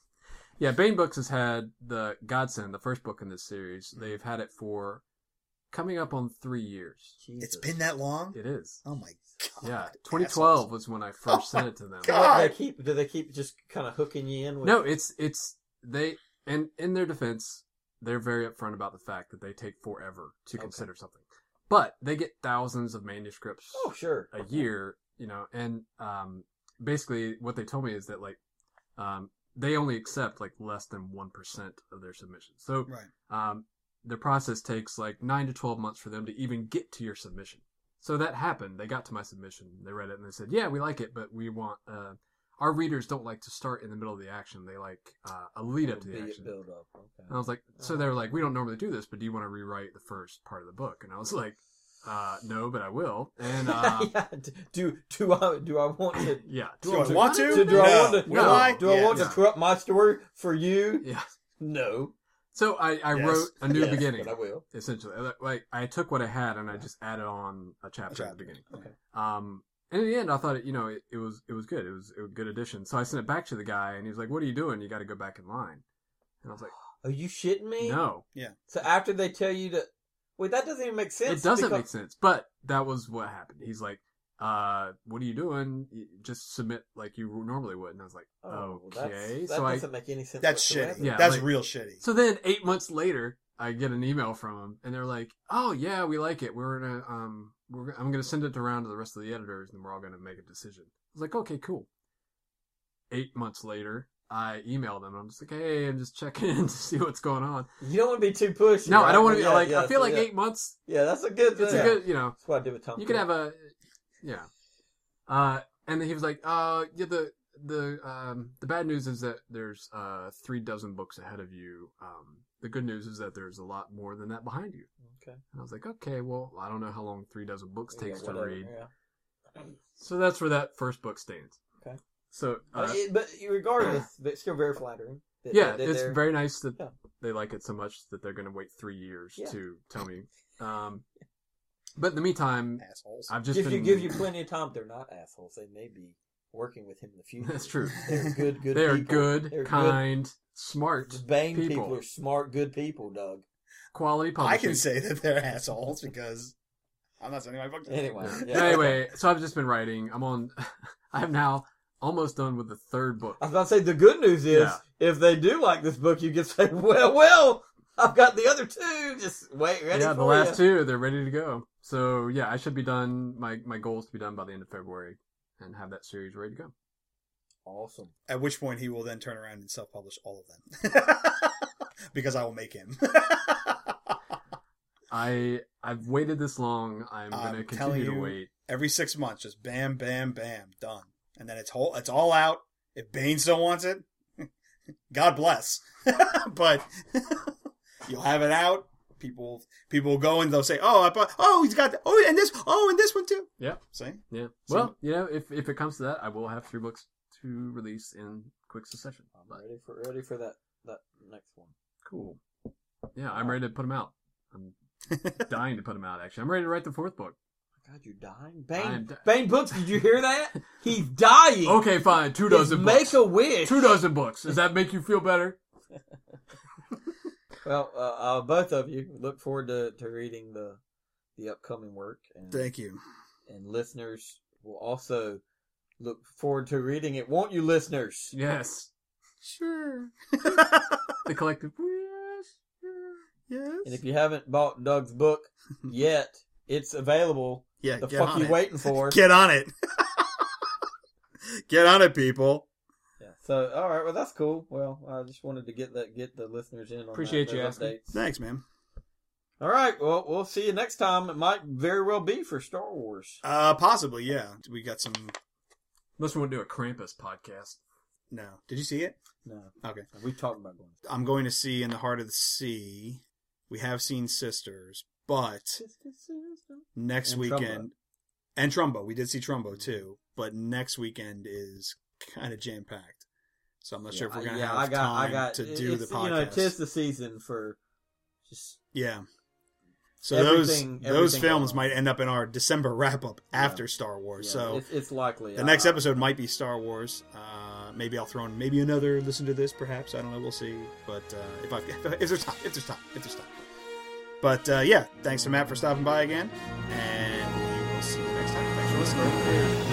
Yeah, Bane Books has had the Godsend, the first book in this series. They've had it for coming up on three years. Jesus. It's been that long? It is. Oh my god. Yeah, twenty twelve Assholes. was when I first Oh sent my it to them. So God. what, they keep, do they keep just kind of hooking you in? With... No, it's it's they and in their defense, they're very upfront about the fact that they take forever to Okay. consider something, but they get thousands of manuscripts Oh, sure. a year, you know, and um, basically what they told me is that like um, they only accept like less than one percent of their submissions. So Right. um, the process takes like nine to twelve months for them to even get to your submission. So that happened. They got to my submission, they read it, and they said, "Yeah, we like it, but we want uh, our readers don't like to start in the middle of the action. They like uh, a lead up to the Build- action." Build up. Okay. And I was like, so they were like, "We don't normally do this, but do you want to rewrite the first part of the book?" And I was like, uh, "No, but I will." And uh, yeah, do do I do I want to yeah, Do I want to? do, do I No. want to Will No. I? do I Yeah, want no. to corrupt my story for you? yeah. No. So I, I Yes. wrote a new Yes, beginning. but I will. Essentially, like I took what I had and I just added on a chapter at the chapter. beginning. Okay. Um, and in the end, I thought it, you know, it, it was it was good. It was, it was a good addition. So I sent it back to the guy, and he was like, "What are you doing? You got to go back in line." And I was like, Are you shitting me? "No, So after they tell you to, wait, that doesn't even make sense. it doesn't because- make sense." But that was what happened. He's like, "Uh, what are you doing? You just submit like you normally would." And I was like, Oh, "Okay." that's, that so I doesn't make any sense. That's whatsoever. shitty. Yeah, That's like- real shitty. So then eight months later, I get an email from them, and they're like, "Oh yeah, we like it. We're gonna um, we're gonna, I'm gonna send it around to the rest of the editors, and we're all gonna make a decision." I was like, "Okay, cool." Eight months later, I emailed them. I'm just like, "Hey, I'm just checking in to see what's going on." You don't want to be too pushy. No, I right? don't want to be Yeah, like. yeah, I feel so like yeah. eight months. Yeah, that's a good. It's yeah. a good, you know. That's what I did with Tom. You could Cruise. have a, yeah. Uh, and then he was like, "Uh, yeah, the the um the bad news is that there's uh three dozen books ahead of you. Um, the good news is that there's a lot more than that behind you." Okay. And I was like, "Okay, well, I don't know how long three dozen books Yeah, takes to whatever, read." yeah. So that's where that first book stands. Okay. So Uh, uh, it- but regardless, it's still very flattering. that- yeah, that- that it's they're- very nice that Yeah. they like it so much that they're going to wait three years Yeah. to tell me. Um, but in the meantime, Assholes. I've just Gives been you give you plenty of time. They're not assholes. They may be working with him in the future. That's true. They're good, good. they are people. good, They're kind, Good. smart The Bane people. people. are smart, good people, Doug. quality I publishing. can say that they're assholes because I'm not sending my book to them. Anyway, Yeah. yeah. Anyway, so I've just been writing. I'm on. I am now almost done with the third book. I was about to say the good news is Yeah. if they do like this book, you can say, "Well, well, I've got the other two. Just wait, ready yeah, for the last you." two, they're ready to go. So yeah, I should be done. My my goal is to be done by the end of February and have that series ready to go. Awesome. At which point he will then turn around and self-publish all of them. Because I will make him. I I've waited this long. I'm I'm going to telling continue to you- wait. Every six months, just bam, bam, bam, done. And then it's whole, it's all out. If Bane still wants it, God bless. But you'll have it out. People, people will go and they'll say, "Oh, I bought. Oh, he's got. Oh, and this. Oh, and this one too." Yeah. See, Yeah. So- Well, you know, if if it comes to that, I will have three books to release in quick succession. I'm But ready for ready for that that next one. cool. Yeah, I'm ready to put them out. I'm dying to put them out. Actually, I'm ready to write the fourth book. God, you're dying, I'm Bane. di- Bane Books. Did you hear that? He's dying. Okay, fine. Two It's dozen Make books. a wish. Two dozen books. Does that make you feel better? Well, uh, uh, both of you look forward to, to reading the the upcoming work, and thank you. and listeners will also look forward to reading it, won't you, listeners? Yes. Sure. The collective. Yes. Yes. And if you haven't bought Doug's book yet, it's available. Yeah. The get fuck on you it. waiting for? Get on it. Get on it, people. Yeah. So, all right. Well, that's cool. Well, I just wanted to get that get the listeners in on Appreciate that, you those asking. updates. Thanks, man. All right. Well, we'll see you next time. It might very well be for Star Wars. Uh, possibly, yeah. We got some. Unless we want to do a Krampus podcast. No. Did you see it? No, Okay. we talked about going. I'm going to see In the Heart of the Sea. We have seen Sisters, but next And weekend Trumbo. and Trumbo, we did see Trumbo too, but next weekend is kind of jam packed. So I'm not sure if we're gonna yeah, have I got, time I got, to do the it's, podcast. You know, tis the season for just yeah. So those Everything- those everything films going on. might end up in our December wrap up Yeah. after Star Wars. yeah, so it's, it's likely the next uh, episode might be Star Wars. Uh, maybe I'll throw in maybe another listen to this. Perhaps I don't know. We'll see. But uh, if I if there's time, if there's time, if there's time. But uh, yeah, thanks to Matt for stopping by again, and we will see you next time. Thanks for listening.